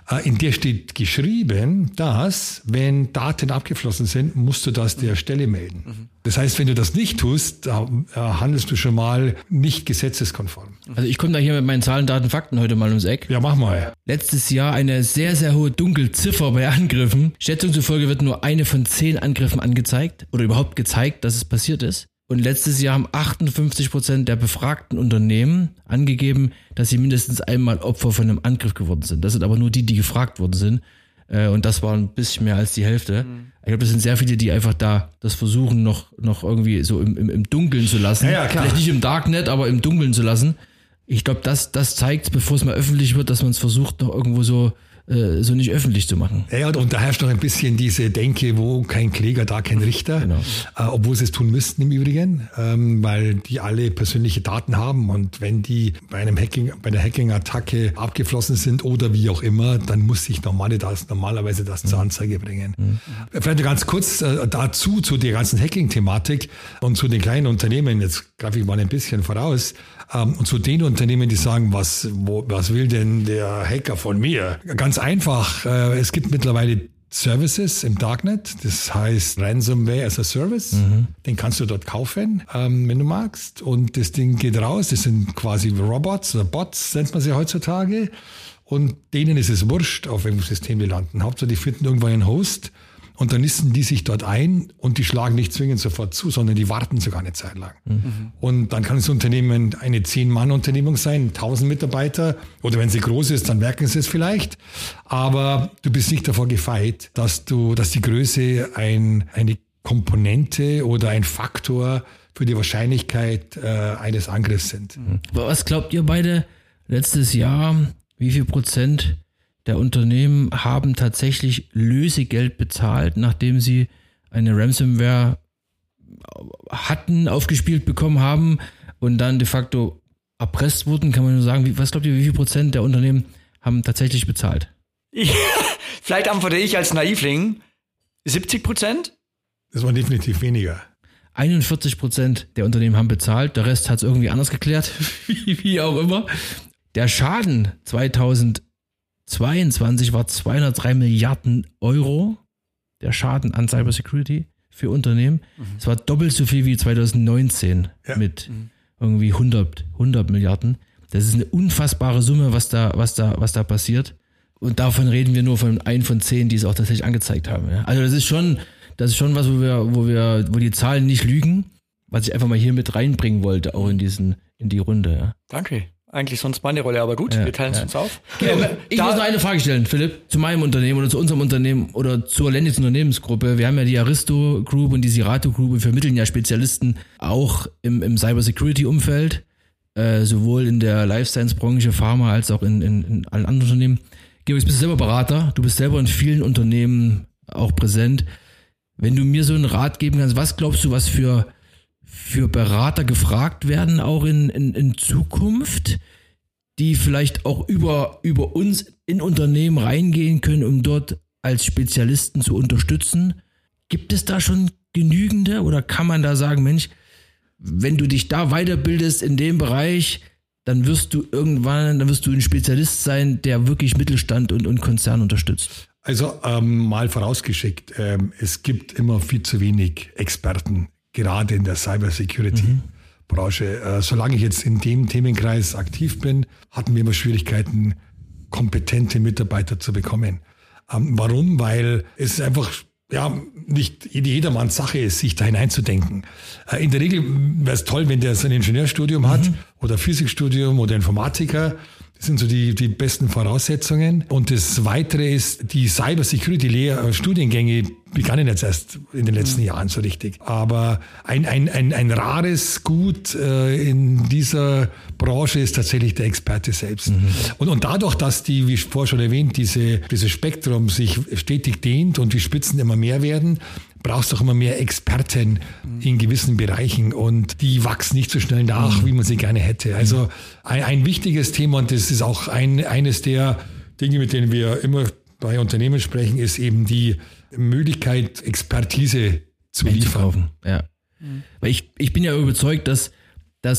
In der steht geschrieben, dass, wenn Daten abgeflossen sind, musst du das der Stelle melden. Mhm. Das heißt, wenn du das nicht tust, da handelst du schon mal nicht gesetzeskonform. Also ich komme da hier mit meinen Zahlen, Daten, Fakten heute mal ums Eck. Ja, mach mal. Letztes Jahr eine sehr, sehr hohe Dunkelziffer bei Angriffen. Schätzung zufolge wird nur eine von zehn Angriffen angezeigt oder überhaupt gezeigt, dass es passiert ist. Und letztes Jahr haben achtundfünfzig Prozent der befragten Unternehmen angegeben, dass sie mindestens einmal Opfer von einem Angriff geworden sind. Das sind aber nur die, die gefragt worden sind. Und das war ein bisschen mehr als die Hälfte. Mhm. Ich glaube, das sind sehr viele, die einfach da das versuchen, noch, noch irgendwie so im, im, im Dunkeln zu lassen. Ja, ja, klar. Vielleicht nicht im Darknet, aber im Dunkeln zu lassen. Ich glaube, das, das zeigt, bevor es mal öffentlich wird, dass man es versucht, noch irgendwo so so nicht öffentlich zu machen. Ja, und da herrscht noch ein bisschen diese Denke, wo kein Kläger, da kein Richter, genau. äh, obwohl sie es tun müssten im Übrigen, ähm, weil die alle persönliche Daten haben und wenn die bei einem Hacking, bei einer Hacking-Attacke abgeflossen sind oder wie auch immer, dann muss sich normale das, normalerweise das mhm. zur Anzeige bringen. Mhm. Vielleicht ganz kurz äh, dazu, zu der ganzen Hacking-Thematik und zu den kleinen Unternehmen, jetzt greife ich mal ein bisschen voraus, ähm, und zu den Unternehmen, die sagen, was, wo, was will denn der Hacker von mir? Ganz einfach, äh, es gibt mittlerweile Services im Darknet, das heißt Ransomware as a Service, mhm. den kannst du dort kaufen, ähm, wenn du magst, und das Ding geht raus, das sind quasi Robots oder Bots, nennt man sie heutzutage, und denen ist es wurscht, auf welchem System die landen. Hauptsache, die finden irgendwo einen Host und dann nisten die sich dort ein und die schlagen nicht zwingend sofort zu, sondern die warten sogar eine Zeit lang. Mhm. Und dann kann das Unternehmen eine zehn-Mann-Unternehmung sein, tausend Mitarbeiter, oder wenn sie groß ist, dann merken sie es vielleicht. Aber du bist nicht davor gefeit, dass du, dass die Größe ein, eine Komponente oder ein Faktor für die Wahrscheinlichkeit äh, eines Angriffs sind. Mhm. Was glaubt ihr beide letztes Jahr, wie viel Prozent der Unternehmen haben tatsächlich Lösegeld bezahlt, nachdem sie eine Ransomware hatten, aufgespielt bekommen haben und dann de facto erpresst wurden? Kann man nur sagen, was glaubt ihr, wie viel Prozent der Unternehmen haben tatsächlich bezahlt? Ja, vielleicht antworte ich als Naivling. siebzig Prozent? Das war definitiv weniger. einundvierzig Prozent der Unternehmen haben bezahlt, der Rest hat es irgendwie anders geklärt, wie, wie auch immer. Der Schaden zweitausendzweiundzwanzig war zweihundertdrei Milliarden Euro, der Schaden an Cybersecurity für Unternehmen. Es mhm. war doppelt so viel wie zweitausendneunzehn ja. mit mhm. irgendwie hundert, hundert Milliarden. Das ist eine unfassbare Summe, was da, was da, was da passiert. Und davon reden wir nur von ein von zehn, die es auch tatsächlich angezeigt haben. Ja. Also das ist schon, das ist schon was, wo wir, wo wir, wo die Zahlen nicht lügen, was ich einfach mal hier mit reinbringen wollte, auch in diesen, in die Runde. Ja. Danke. Eigentlich sonst meine Rolle, aber gut, ja, wir teilen es ja. uns auf. Ähm, ich muss noch eine Frage stellen, Philipp, zu meinem Unternehmen oder zu unserem Unternehmen oder zur Lendis Unternehmensgruppe. Wir haben ja die Aristo Group und die Sirato Group, wir vermitteln ja Spezialisten auch im, im Cybersecurity-Umfeld, äh, sowohl in der Life-Science-Branche, Pharma, als auch in, in, in allen anderen Unternehmen. Georg, du bist selber Berater, du bist selber in vielen Unternehmen auch präsent. Wenn du mir so einen Rat geben kannst, was glaubst du, was für für Berater gefragt werden, auch in, in, in Zukunft, die vielleicht auch über, über uns in Unternehmen reingehen können, um dort als Spezialisten zu unterstützen? Gibt es da schon genügende oder kann man da sagen, Mensch, wenn du dich da weiterbildest in dem Bereich, dann wirst du irgendwann, dann wirst du ein Spezialist sein, der wirklich Mittelstand und, und Konzern unterstützt? Also ähm, mal vorausgeschickt, ähm, es gibt immer viel zu wenig Experten, gerade in der Cybersecurity-Branche. Mhm. Äh, solange ich jetzt in dem Themenkreis aktiv bin, hatten wir immer Schwierigkeiten, kompetente Mitarbeiter zu bekommen. Ähm, warum? Weil es einfach ja nicht jedermanns Sache ist, sich da hineinzudenken. Äh, in der Regel wäre es toll, wenn der so ein Ingenieurstudium mhm. hat oder Physikstudium oder Informatiker. Das sind so die, die besten Voraussetzungen. Und das Weitere ist, die Cybersecurity-Studiengänge begannen jetzt erst in den letzten mhm. Jahren so richtig. Aber ein, ein, ein, ein rares Gut äh, in dieser Branche ist tatsächlich der Experte selbst. Mhm. Und, und dadurch, dass die, wie vorher schon erwähnt, diese, dieses Spektrum sich stetig dehnt und die Spitzen immer mehr werden, brauchst du auch immer mehr Experten mhm. in gewissen Bereichen und die wachsen nicht so schnell nach, mhm. wie man sie gerne hätte. Also ein, ein wichtiges Thema, und das ist auch ein, eines der Dinge, mit denen wir immer bei Unternehmen sprechen, ist eben die Möglichkeit, Expertise zu liefern. Ja. Mhm. Weil ich, ich bin ja überzeugt, dass, dass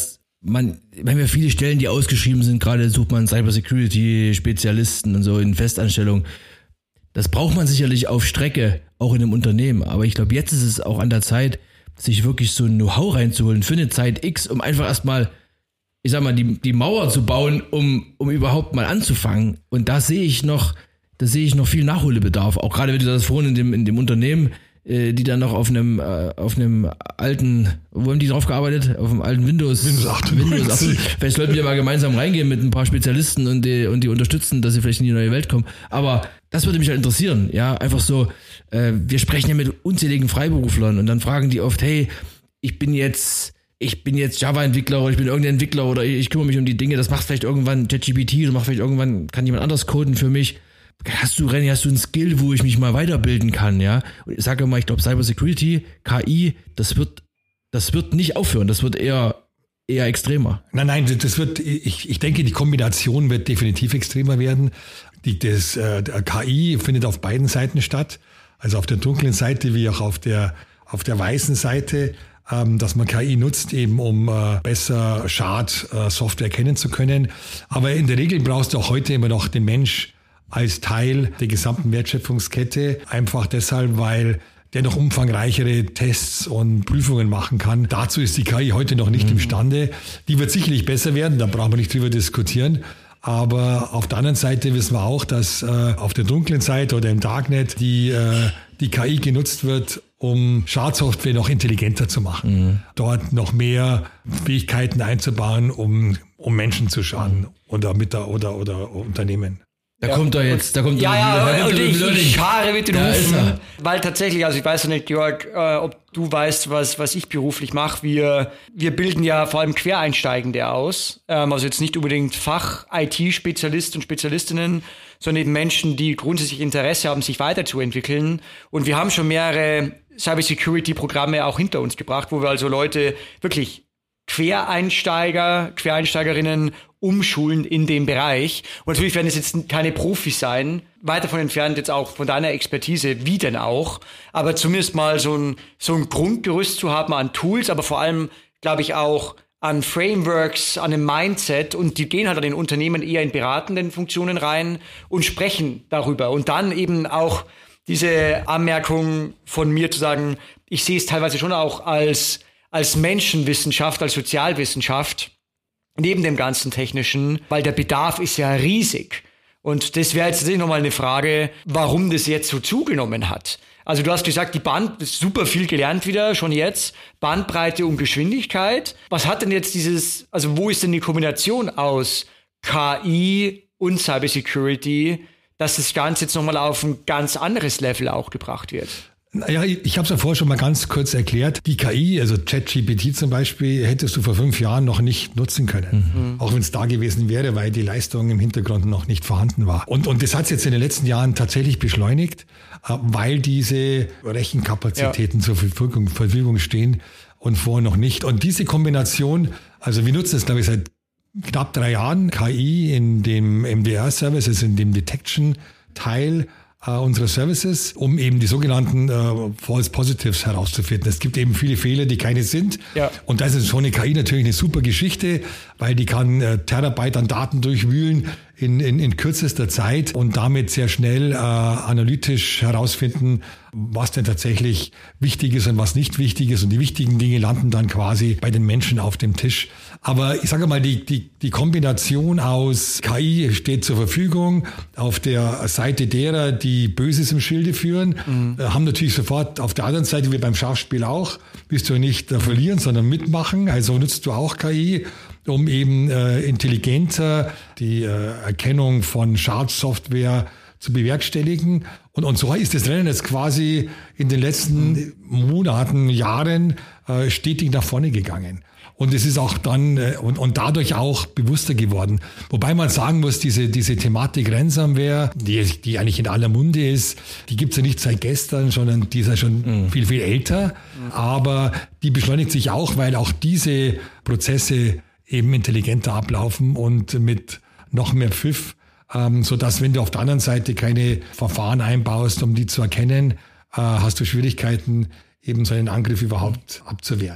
man, wir haben ja viele Stellen, die ausgeschrieben sind, gerade sucht man Cybersecurity-Spezialisten und so in Festanstellung. Das braucht man sicherlich auf Strecke, auch in einem Unternehmen. Aber ich glaube, jetzt ist es auch an der Zeit, sich wirklich so ein Know-how reinzuholen für eine Zeit X, um einfach erstmal, ich sag mal, die, die Mauer zu bauen, um, um überhaupt mal anzufangen. Und da sehe ich noch, da sehe ich noch viel Nachholbedarf. Auch gerade, wie du das vorhin in dem, in dem Unternehmen, äh, die dann noch auf einem, äh, auf einem alten, wo haben die drauf gearbeitet? Auf einem alten Windows. Windows achtundneunzig. Windows achtundneunzig. Vielleicht sollten wir mal gemeinsam reingehen mit ein paar Spezialisten und die, und die unterstützen, dass sie vielleicht in die neue Welt kommen. Aber das würde mich halt interessieren. Ja, einfach so, äh, wir sprechen ja mit unzähligen Freiberuflern und dann fragen die oft, hey, ich bin jetzt, ich bin jetzt Java-Entwickler oder ich bin irgendein Entwickler oder ich, ich kümmere mich um die Dinge, das macht vielleicht irgendwann ChatGPT oder macht vielleicht irgendwann, kann jemand anders coden für mich. Hast du, René, hast du einen Skill, wo ich mich mal weiterbilden kann, ja? Und ich sage mal, ich glaube, Cybersecurity, K I, das wird, das wird nicht aufhören, das wird eher, eher extremer. Nein, nein, das wird, ich, ich denke, die Kombination wird definitiv extremer werden. Die, das äh, K I findet auf beiden Seiten statt, also auf der dunklen Seite wie auch auf der, auf der weißen Seite, ähm, dass man K I nutzt, eben um äh, besser Schadsoftware kennen zu können. Aber in der Regel brauchst du auch heute immer noch den Mensch als Teil der gesamten Wertschöpfungskette. Einfach deshalb, weil der noch umfangreichere Tests und Prüfungen machen kann. Dazu ist die K I heute noch nicht mhm. imstande. Die wird sicherlich besser werden, da brauchen wir nicht drüber diskutieren. Aber auf der anderen Seite wissen wir auch, dass äh, auf der dunklen Seite oder im Darknet die, äh, die K I genutzt wird, um Schadsoftware noch intelligenter zu machen. Mhm. Dort noch mehr Fähigkeiten einzubauen, um, um Menschen zu schaden mhm. oder, mit der, oder, oder Unternehmen. Da ja, kommt er jetzt, da kommt ja, er ja, und ich, ich schare mit den da Hufen, weil tatsächlich, also ich weiß ja nicht, Georg, äh, ob du weißt, was was ich beruflich mache. Wir wir bilden ja vor allem Quereinsteigende aus, ähm, also jetzt nicht unbedingt Fach-I T-Spezialisten und Spezialistinnen, sondern eben Menschen, die grundsätzlich Interesse haben, sich weiterzuentwickeln. Und wir haben schon mehrere Cybersecurity-Programme auch hinter uns gebracht, wo wir also Leute wirklich Quereinsteiger, Quereinsteigerinnen umschulen in dem Bereich. Und natürlich werden es jetzt keine Profis sein, weit davon entfernt jetzt auch von deiner Expertise, wie denn auch, aber zumindest mal so ein, so ein Grundgerüst zu haben an Tools, aber vor allem, glaube ich, auch an Frameworks, an einem Mindset, und die gehen halt an den Unternehmen eher in beratenden Funktionen rein und sprechen darüber. Und dann eben auch diese Anmerkung von mir zu sagen, ich sehe es teilweise schon auch als als Menschenwissenschaft, als Sozialwissenschaft, neben dem ganzen Technischen, weil der Bedarf ist ja riesig. Und das wäre jetzt natürlich nochmal eine Frage, warum das jetzt so zugenommen hat. Also du hast gesagt, die Band, ist super viel gelernt wieder, schon jetzt, Bandbreite und Geschwindigkeit. Was hat denn jetzt dieses, also wo ist denn die Kombination aus K I und Cybersecurity, dass das Ganze jetzt nochmal auf ein ganz anderes Level auch gebracht wird? Ja, ich habe es ja vorher schon mal ganz kurz erklärt. Die K I, also ChatGPT zum Beispiel, hättest du vor fünf Jahren noch nicht nutzen können. Mhm. Auch wenn es da gewesen wäre, weil die Leistung im Hintergrund noch nicht vorhanden war. Und, und das hat es jetzt in den letzten Jahren tatsächlich beschleunigt, weil diese Rechenkapazitäten ja. zur Verfügung, Verfügung stehen und vorher noch nicht. Und diese Kombination, also wir nutzen es, glaube ich, seit knapp drei Jahren, K I in dem M D R-Service, also in dem Detection-Teil unserer Services, um eben die sogenannten äh, False Positives herauszufinden. Es gibt eben viele Fehler, die keine sind. Ja. Und da ist schon eine K I natürlich eine super Geschichte, weil die kann äh, Terabyte an Daten durchwühlen in, in, in kürzester Zeit und damit sehr schnell äh, analytisch herausfinden, was denn tatsächlich wichtig ist und was nicht wichtig ist. Und die wichtigen Dinge landen dann quasi bei den Menschen auf dem Tisch. Aber ich sage mal, die, die, die Kombination aus K I steht zur Verfügung auf der Seite derer, die Böses im Schilde führen, mhm. haben natürlich sofort auf der anderen Seite, wie beim Schachspiel auch, willst du nicht äh, verlieren, sondern mitmachen. Also nutzt du auch K I, um eben äh, intelligenter die äh, Erkennung von Schadsoftware zu bewerkstelligen. Und, und so ist das Rennen jetzt quasi in den letzten Monaten, Jahren äh, stetig nach vorne gegangen. Und es ist auch dann äh, und, und dadurch auch bewusster geworden. Wobei man sagen muss, diese diese Thematik Ransomware, die, die eigentlich in aller Munde ist, die gibt's ja nicht seit gestern, sondern die ist ja schon mhm. viel, viel älter. Mhm. Aber die beschleunigt sich auch, weil auch diese Prozesse eben intelligenter ablaufen und mit noch mehr Pfiff, ähm, so dass wenn du auf der anderen Seite keine Verfahren einbaust, um die zu erkennen, äh, hast du Schwierigkeiten, eben so einen Angriff überhaupt abzuwehren.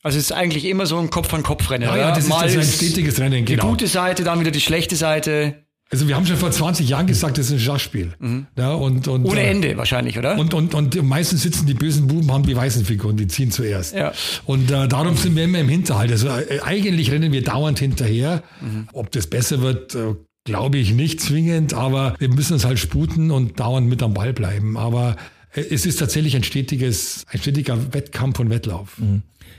Also es ist eigentlich immer so ein Kopf-an-Kopf-Rennen. Ja, ja, das ist, Mal das ist ein stetiges Rennen, genau. Die gute Seite, dann wieder die schlechte Seite. Also wir haben schon vor zwanzig Jahren gesagt, das ist ein Schachspiel. Mhm. Ja, und, und, Ohne Ende wahrscheinlich, oder? Und, und, und meistens sitzen die bösen Buben, haben die weißen Figuren, die ziehen zuerst. Ja. Und äh, darum sind wir immer im Hinterhalt. Also äh, eigentlich rennen wir dauernd hinterher. Mhm. Ob das besser wird, äh, glaube ich nicht zwingend, aber wir müssen uns halt sputen und dauernd mit am Ball bleiben. Aber äh, es ist tatsächlich ein stetiges, ein stetiger Wettkampf und Wettlauf. Mhm.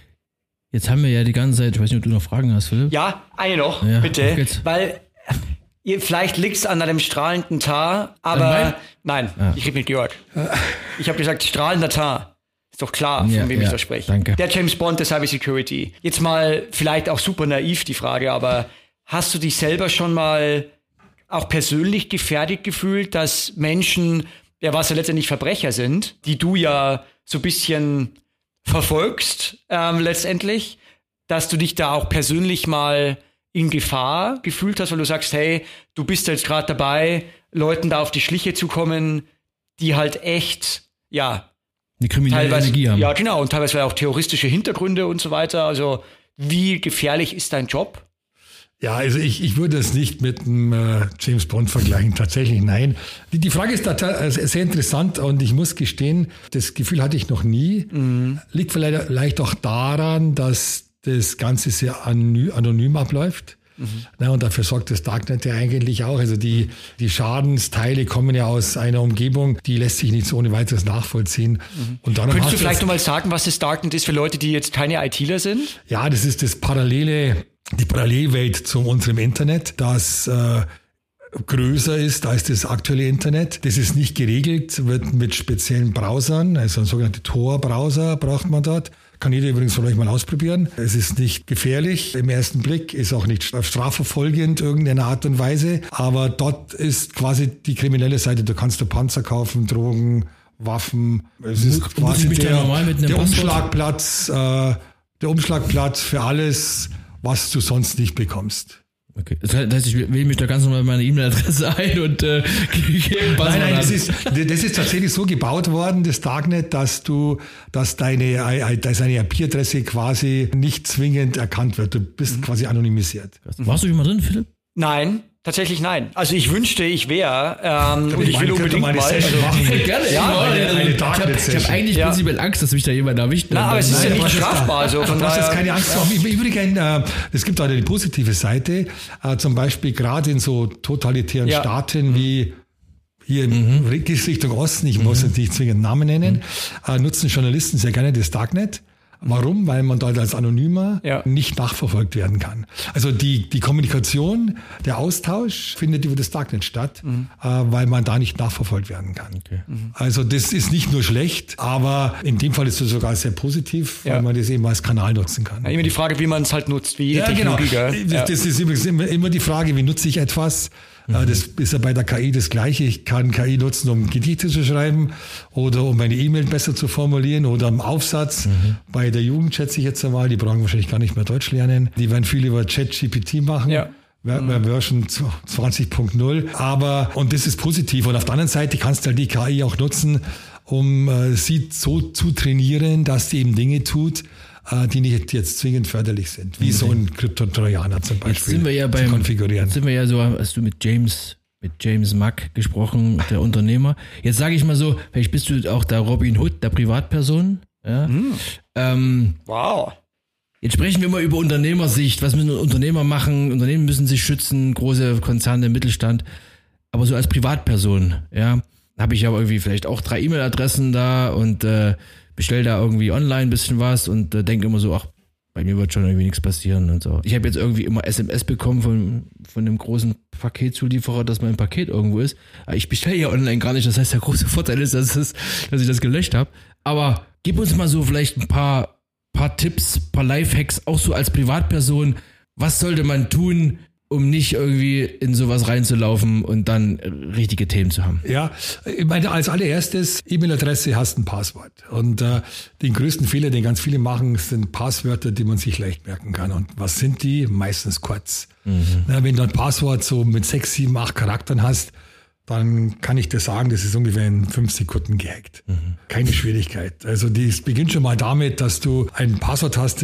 Jetzt haben wir ja die ganze Zeit, ich weiß nicht, ob du noch Fragen hast, Philipp? Ja, eine noch, ja, bitte. Weil ihr, vielleicht liegt es an einem strahlenden Tar, aber nein, ah. ich rede mit Georg. Ich habe gesagt, strahlender Tar. Ist doch klar, von ja, wem ja, ich da spreche. Danke. Der James Bond der Cyber Security. Jetzt mal vielleicht auch super naiv die Frage, aber hast du dich selber schon mal auch persönlich gefährdet gefühlt, dass Menschen, ja was ja letztendlich Verbrecher sind, die du ja so ein bisschen verfolgst ähm, letztendlich, dass du dich da auch persönlich mal in Gefahr gefühlt hast, weil du sagst, hey, du bist jetzt gerade dabei, Leuten da auf die Schliche zu kommen, die halt echt, ja, eine kriminelle teilweise, Energie haben. Ja, genau, und teilweise auch terroristische Hintergründe und so weiter. Also wie gefährlich ist dein Job? Ja, also ich, ich würde es nicht mit einem äh, James Bond vergleichen, tatsächlich nein. Die, die Frage ist da sehr interessant und ich muss gestehen, das Gefühl hatte ich noch nie. Mhm. Liegt vielleicht, vielleicht auch daran, dass das Ganze sehr anonym abläuft. Mhm. Na, und dafür sorgt das Darknet ja eigentlich auch. Also die, die Schadensteile kommen ja aus einer Umgebung, die lässt sich nicht so ohne weiteres nachvollziehen. Mhm. Und darum Könntest du vielleicht nochmal sagen, was das Darknet ist für Leute, die jetzt keine ITler sind? Ja, das ist das parallele Die Parallelwelt zu unserem Internet, das äh, größer ist als das aktuelle Internet. Das ist nicht geregelt, wird mit speziellen Browsern, also ein sogenannter Tor-Browser braucht man dort. Kann jeder übrigens von euch mal ausprobieren. Es ist nicht gefährlich im ersten Blick, ist auch nicht strafverfolgend irgendeiner Art und Weise. Aber dort ist quasi die kriminelle Seite. Du kannst du Panzer kaufen, Drogen, Waffen. Es ist Muss, quasi muss der, der Passwort? Umschlagplatz, äh, der Umschlagplatz für alles, was du sonst nicht bekommst. Okay, das heißt, ich wähle mich da ganz normal meine E-Mail-Adresse ein und äh, gebe Nein, nein, das ist, das ist tatsächlich so gebaut worden, das Darknet, dass du, dass deine, dass eine I P-Adresse quasi nicht zwingend erkannt wird. Du bist mhm. quasi anonymisiert. Warst du schon mal drin, Philipp? Nein. Tatsächlich nein. Also ich wünschte, ich wäre ähm, und ich will unbedingt mal. Also, gerne. Ja, eine, eine ich habe hab eigentlich ja. prinzipiell Angst, dass mich da jemand erwischt. Na, aber es ist ja nicht strafbar. Also von du hast jetzt keine Angst vor. Ich, ich würde gerne, äh, es gibt auch eine positive Seite, äh, zum Beispiel gerade in so totalitären ja. Staaten mhm. wie hier in mhm. Richtung Osten, ich muss mhm. jetzt nicht zwingend Namen nennen, mhm. äh, nutzen Journalisten sehr gerne das Darknet. Warum? Weil man dort als Anonymer ja. nicht nachverfolgt werden kann. Also die, die Kommunikation, der Austausch findet über das Darknet statt, mhm. äh, weil man da nicht nachverfolgt werden kann. Okay. Mhm. Also das ist nicht nur schlecht, aber in dem Fall ist es sogar sehr positiv, ja. weil man das eben als Kanal nutzen kann. Ja, immer die Frage, wie man es halt nutzt, wie jede ja, Technologie. Genau. Gell? Das, ja. das ist übrigens immer, immer die Frage, wie nutze ich etwas? Mhm. Das ist ja bei der K I das Gleiche. Ich kann K I nutzen, um Gedichte zu schreiben oder um meine E-Mail besser zu formulieren oder im Aufsatz. Mhm. Bei der Jugend schätze ich jetzt einmal, die brauchen wahrscheinlich gar nicht mehr Deutsch lernen. Die werden viel über ChatGPT machen. Ja. Mhm. Version zwanzig Punkt null. Aber, und das ist positiv. Und auf der anderen Seite kannst du halt die K I auch nutzen, um äh, sie so zu trainieren, dass sie eben Dinge tut, die nicht jetzt zwingend förderlich sind, wie okay. so ein Kryptotrojaner zum Beispiel jetzt sind wir ja beim, konfigurieren. Jetzt sind wir ja so, hast du mit James, mit James Mack gesprochen, der Unternehmer. Jetzt sage ich mal so, vielleicht bist du auch der Robin Hood, der Privatperson. Ja? Mm. Ähm, wow. Jetzt sprechen wir immer über Unternehmersicht, was müssen Unternehmer machen, Unternehmen müssen sich schützen, große Konzerne, Mittelstand. Aber so als Privatperson, ja, habe ich aber irgendwie vielleicht auch drei E-Mail-Adressen da und äh, bestell da irgendwie online ein bisschen was und äh, denke immer so, ach, bei mir wird schon irgendwie nichts passieren und so. Ich habe jetzt irgendwie immer S M S bekommen von, von einem großen Paketzulieferer, dass mein Paket irgendwo ist. Aber ich bestelle ja online gar nicht, das heißt, der große Vorteil ist, dass, es, dass ich das gelöscht habe. Aber gib uns mal so vielleicht ein paar, paar Tipps, paar Lifehacks, auch so als Privatperson. Was sollte man tun, um nicht irgendwie in sowas reinzulaufen und dann richtige Themen zu haben? Ja, ich meine, als allererstes, E-Mail-Adresse hast ein Passwort. Und äh, den größten Fehler, den ganz viele machen, sind Passwörter, die man sich leicht merken kann. Und was sind die? Meistens kurz. Mhm. Na, wenn du ein Passwort so mit sechs, sieben, acht Charakteren hast, dann kann ich dir sagen, das ist ungefähr in fünf Sekunden gehackt. Mhm. Keine Schwierigkeit. Also das beginnt schon mal damit, dass du ein Passwort hast, das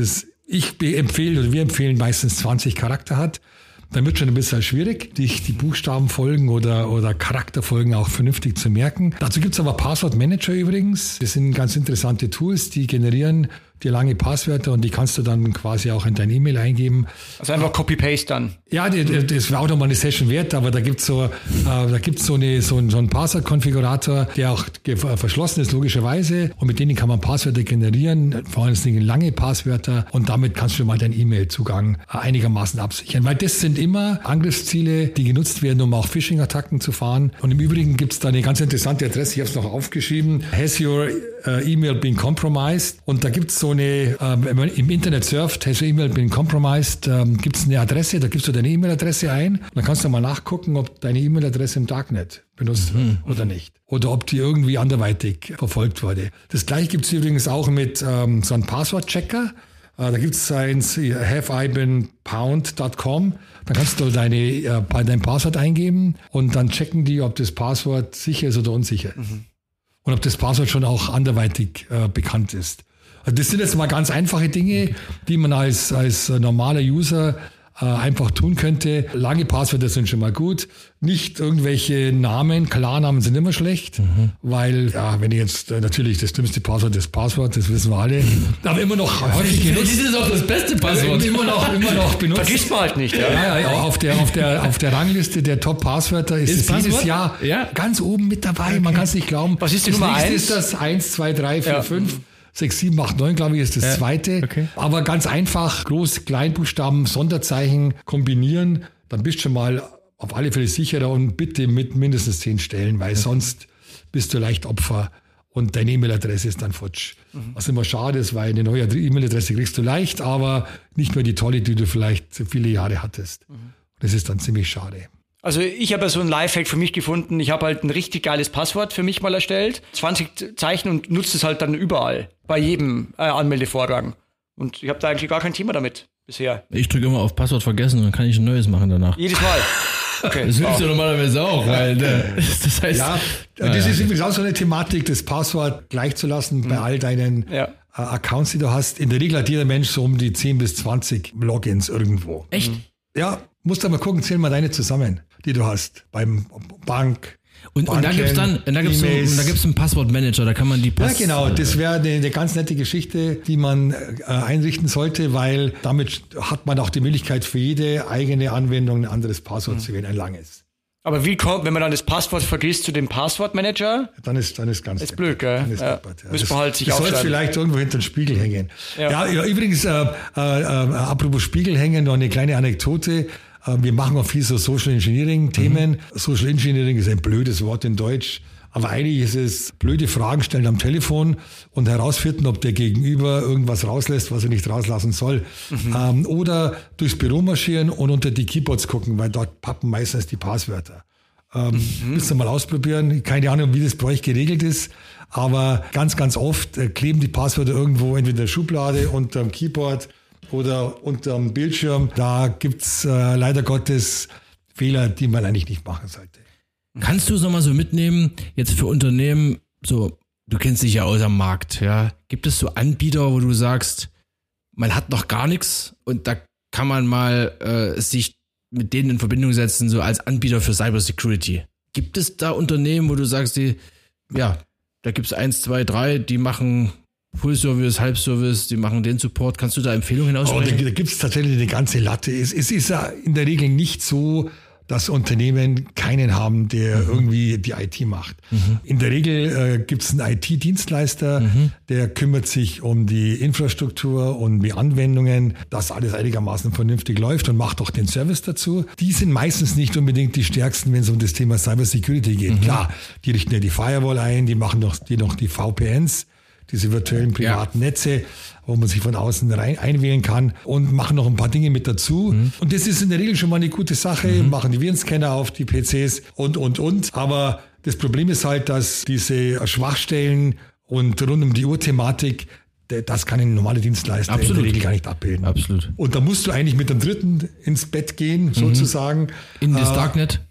ich empfehle oder wir empfehlen meistens zwanzig Charakter hat. Dann wird schon ein bisschen schwierig, dich die Buchstabenfolgen oder, oder Charakterfolgen auch vernünftig zu merken. Dazu gibt's aber Passwortmanager übrigens. Das sind ganz interessante Tools, die generieren dir lange Passwörter und die kannst du dann quasi auch in dein E-Mail eingeben. Also einfach Copy-Paste dann. Ja, die, die, das wäre auch nochmal eine Session wert, aber da gibt's so, äh, da gibt's so, eine, so, ein, so einen Passwort-Konfigurator, der auch verschlossen ist, logischerweise. Und mit denen kann man Passwörter generieren, vor allen Dingen lange Passwörter. Und damit kannst du mal deinen E-Mail-Zugang einigermaßen absichern. Weil das sind immer Angriffsziele, die genutzt werden, um auch Phishing-Attacken zu fahren. Und im Übrigen gibt's da eine ganz interessante Adresse, ich habe es noch aufgeschrieben. Has your uh, email been compromised? Und da gibt's so eine, ähm, wenn man im Internet surft, has your email been compromised, ähm, gibt es eine Adresse, da gibst du deine E-Mail-Adresse ein und dann kannst du mal nachgucken, ob deine E-Mail-Adresse im Darknet benutzt mhm. wird oder nicht. Oder ob die irgendwie anderweitig verfolgt wurde. Das gleiche gibt es übrigens auch mit ähm, so einem Passwort-Checker. Äh, da gibt es eins, have I been pound dot com. Dann kannst du deine, äh, dein Passwort eingeben und dann checken die, ob das Passwort sicher ist oder unsicher ist. Mhm. Und ob das Passwort schon auch anderweitig äh, bekannt ist. Also das sind jetzt mal ganz einfache Dinge, die man als, als normaler User äh, einfach tun könnte. Lange Passwörter sind schon mal gut. Nicht irgendwelche Namen, Klarnamen sind immer schlecht, mhm. weil, ja, wenn ich jetzt äh, natürlich das dümmste Passwort ist Passwort, das wissen wir alle, aber immer noch häufig genutzt. Das ist auch das beste Passwort. Immer noch, immer noch benutzt. Vergisst man halt nicht, ja. Ja, ja, auf der, auf der, auf der Rangliste der Top-Passwörter ist, ist es jedes Jahr ja. ganz oben mit dabei. Okay. Man kann es nicht glauben. Was ist die das Nummer nächste eins? ist das eins, zwei, drei, vier, ja. fünf. sechs, sieben, acht, neun, glaube ich, ist das ja, zweite. Okay. Aber ganz einfach, Groß-, Kleinbuchstaben, Sonderzeichen kombinieren, dann bist du schon mal auf alle Fälle sicherer und bitte mit mindestens zehn Stellen, weil okay. sonst bist du leicht Opfer und deine E-Mail-Adresse ist dann futsch. Mhm. Was immer schade ist, weil eine neue E-Mail-Adresse kriegst du leicht, aber nicht mehr die tolle, die du vielleicht viele Jahre hattest. Mhm. Das ist dann ziemlich schade. Also ich habe ja so einen Lifehack für mich gefunden. Ich habe halt ein richtig geiles Passwort für mich mal erstellt. zwanzig Zeichen und nutze es halt dann überall. Bei jedem äh, Anmeldevorgang. Und ich habe da eigentlich gar kein Thema damit bisher. Ich drücke immer auf Passwort vergessen und dann kann ich ein neues machen danach. Jedes Mal. Okay. Das hilft ja normalerweise auch, weil das heißt... Ja, das ist übrigens auch so eine Thematik, das Passwort gleich zu lassen mhm. bei all deinen ja. äh, Accounts, die du hast. In der Regel hat jeder Mensch so um die zehn bis zwanzig Logins irgendwo. Echt? Ja, musst du mal gucken, zähl mal deine zusammen, die du hast. Beim Bank. Und, und da gibt's dann, und da gibt's so, und da gibt's einen Passwortmanager, da kann man die Pass... Ja, genau, das wäre eine, eine ganz nette Geschichte, die man äh, einrichten sollte, weil damit hat man auch die Möglichkeit für jede eigene Anwendung ein anderes Passwort mhm. zu wählen, ein langes. Aber wie kommt, wenn man dann das Passwort vergisst zu dem Passwortmanager? Dann ist, dann ist ganz ist blöd, gell? Dann ist ja. deppert, ja. Müssen wir halt sich das aufschreiben. soll vielleicht irgendwo hinter den Spiegel hängen. Ja, ja, ja übrigens, äh, äh, äh, apropos Spiegel hängen, noch eine kleine Anekdote. Wir machen auch viel so Social Engineering Themen. Mhm. Social Engineering ist ein blödes Wort in Deutsch. Aber eigentlich ist es blöde Fragen stellen am Telefon und herausfinden, ob der Gegenüber irgendwas rauslässt, was er nicht rauslassen soll. Mhm. Ähm, oder durchs Büro marschieren und unter die Keyboards gucken, weil dort pappen meistens die Passwörter. Ähm, mhm. Müsst ihr mal ausprobieren. Keine Ahnung, wie das bei euch geregelt ist. Aber ganz, ganz oft äh, kleben die Passwörter irgendwo entweder in der Schublade, unterm Keyboard oder unterm Bildschirm. Da gibt's äh, leider Gottes Fehler, die man eigentlich nicht machen sollte. Kannst du es nochmal so mitnehmen, jetzt für Unternehmen, so, du kennst dich ja aus am Markt, ja. Gibt es so Anbieter, wo du sagst, man hat noch gar nichts und da kann man mal äh, sich mit denen in Verbindung setzen, so als Anbieter für Cybersecurity? Gibt es da Unternehmen, wo du sagst, die, ja, da gibt's eins, zwei, drei, die machen Full-Service, Halbservice, die machen den Support. Kannst du da Empfehlungen aussprechen? Oh, da da gibt es tatsächlich eine ganze Latte. Es, es ist ja in der Regel nicht so, dass Unternehmen keinen haben, der mhm. irgendwie die I T macht. Mhm. In der Regel äh, gibt es einen I T-Dienstleister, mhm. der kümmert sich um die Infrastruktur und die Anwendungen, dass alles einigermaßen vernünftig läuft und macht auch den Service dazu. Die sind meistens nicht unbedingt die stärksten, wenn es um das Thema Cybersecurity geht. Mhm. Klar, die richten ja die Firewall ein, die machen noch die, noch die V P Ns, diese virtuellen privaten ja. Netze, wo man sich von außen rein einwählen kann und machen noch ein paar Dinge mit dazu. Mhm. Und das ist in der Regel schon mal eine gute Sache, mhm. machen die Virenscanner auf die P Cs und, und, und. Aber das Problem ist halt, dass diese Schwachstellen und rund um die Uhr-Thematik, das kann ein normaler Dienstleister Absolut. in der Regel gar nicht abbilden. Absolut. Und da musst du eigentlich mit dem Dritten ins Bett gehen, mhm. sozusagen. In das Darknet?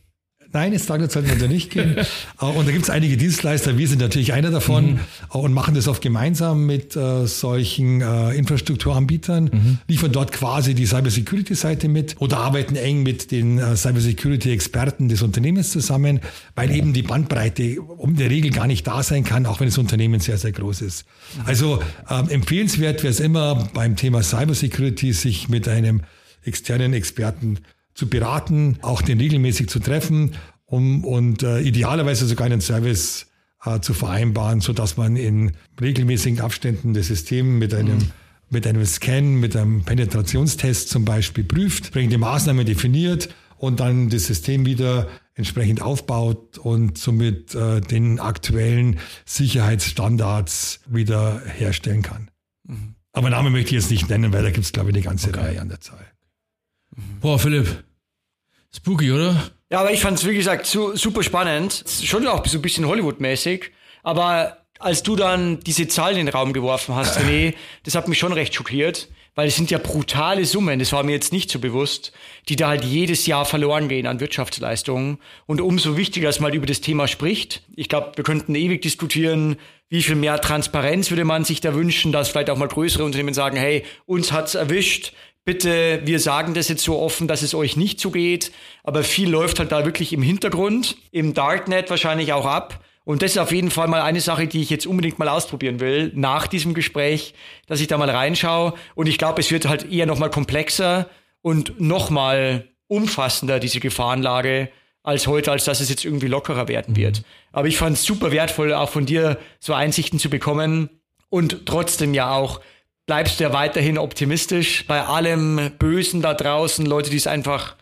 Nein, ins Darknet sollten wir da nicht gehen. Und da gibt es einige Dienstleister, wir sind natürlich einer davon, mhm. und machen das oft gemeinsam mit äh, solchen äh, Infrastrukturanbietern, mhm. liefern dort quasi die Cybersecurity-Seite mit oder arbeiten eng mit den äh, Cybersecurity-Experten des Unternehmens zusammen, weil eben die Bandbreite um der Regel gar nicht da sein kann, auch wenn das Unternehmen sehr, sehr groß ist. Mhm. Also ähm, empfehlenswert wäre es immer beim Thema Cybersecurity, sich mit einem externen Experten zu beraten, auch den regelmäßig zu treffen, um und äh, idealerweise sogar einen Service äh, zu vereinbaren, so dass man in regelmäßigen Abständen das System mit einem mhm. mit einem Scan, mit einem Penetrationstest zum Beispiel prüft, entsprechende Maßnahmen definiert und dann das System wieder entsprechend aufbaut und somit äh, den aktuellen Sicherheitsstandards wieder herstellen kann. Mhm. Aber Namen möchte ich jetzt nicht nennen, weil da gibt es, glaube ich, eine ganze okay. Reihe an der Zahl. Boah, Philipp. Spooky, oder? Ja, aber ich fand es, wie gesagt, su- super spannend. Schon auch so ein bisschen Hollywood-mäßig. Aber als du dann diese Zahlen in den Raum geworfen hast, René, das hat mich schon recht schockiert. Weil es sind ja brutale Summen, das war mir jetzt nicht so bewusst, die da halt jedes Jahr verloren gehen an Wirtschaftsleistungen. Und umso wichtiger, dass man über das Thema spricht. Ich glaube, wir könnten ewig diskutieren, wie viel mehr Transparenz würde man sich da wünschen, dass vielleicht auch mal größere Unternehmen sagen, hey, uns hat's erwischt. Bitte, wir sagen das jetzt so offen, dass es euch nicht so geht. Aber viel läuft halt da wirklich im Hintergrund, im Darknet wahrscheinlich auch ab. Und das ist auf jeden Fall mal eine Sache, die ich jetzt unbedingt mal ausprobieren will, nach diesem Gespräch, dass ich da mal reinschaue. Und ich glaube, es wird halt eher noch mal komplexer und noch mal umfassender, diese Gefahrenlage, als heute, als dass es jetzt irgendwie lockerer werden wird. Aber ich fand es super wertvoll, auch von dir so Einsichten zu bekommen. Und trotzdem ja auch, bleibst du ja weiterhin optimistisch bei allem Bösen da draußen, Leute, die es einfach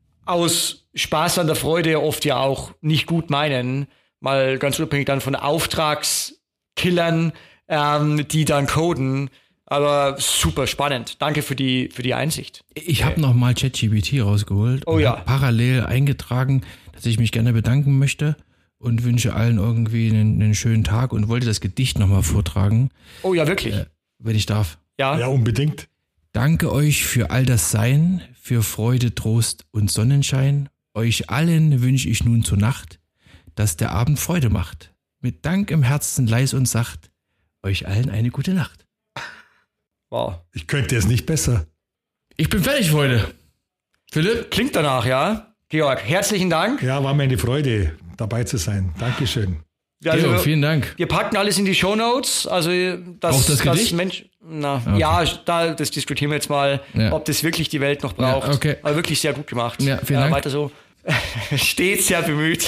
aus Spaß an der Freude oft ja auch nicht gut meinen, mal ganz unabhängig dann von Auftragskillern, ähm, die dann coden, aber super spannend. Danke für die für die Einsicht. Ich habe noch mal ChatGPT rausgeholt oh, und ja. hab parallel eingetragen, dass ich mich gerne bedanken möchte und wünsche allen irgendwie einen, einen schönen Tag und wollte das Gedicht noch mal vortragen. Oh ja, wirklich? Äh, wenn ich darf. Ja. Ja, unbedingt. Danke euch für all das Sein, für Freude, Trost und Sonnenschein. Euch allen wünsche ich nun zur Nacht, dass der Abend Freude macht. Mit Dank im Herzen leis und sacht, euch allen eine gute Nacht. Wow. Ich könnte es nicht besser. Ich bin fertig für heute. Philipp? Klingt danach, ja. Georg, herzlichen Dank. Ja, war mir eine Freude, dabei zu sein. Dankeschön. Also, Georg, vielen Dank. Wir packen alles in die Shownotes. Also, das, auch das Gedicht? Das Mensch, na, okay. Ja, da, das diskutieren wir jetzt mal, ja. ob das wirklich die Welt noch braucht. Ja, okay. Aber wirklich sehr gut gemacht. Ja, vielen Dank. Weiter so. Stets sehr bemüht.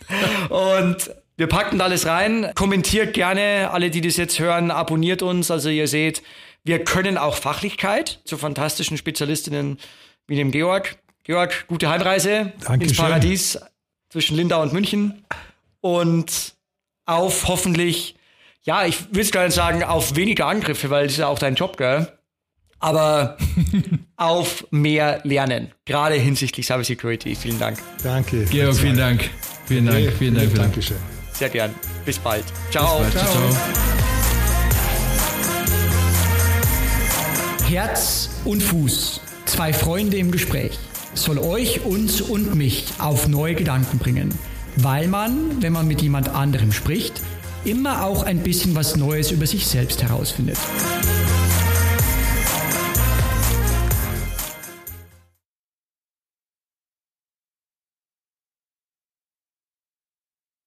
Und wir packen da alles rein. Kommentiert gerne, alle, die das jetzt hören, abonniert uns. Also ihr seht, wir können auch Fachlichkeit zu fantastischen Spezialistinnen wie dem Georg. Georg, gute Heimreise Dankeschön. ins Paradies zwischen Lindau und München. Und auf hoffentlich, ja, ich will es gar nicht sagen, auf weniger Angriffe, weil das ist ja auch dein Job, gell? Aber auf mehr Lernen, gerade hinsichtlich Cybersecurity. Vielen Dank. Danke. Georg, vielen Dank. Vielen Dank. Vielen Dank. Vielen Dank. Dankeschön. Sehr gern. Bis bald. Ciao. Bis bald. Ciao. Ciao. Herz und Fuß. Zwei Freunde im Gespräch. Soll euch, uns und mich auf neue Gedanken bringen. Weil man, wenn man mit jemand anderem spricht, immer auch ein bisschen was Neues über sich selbst herausfindet.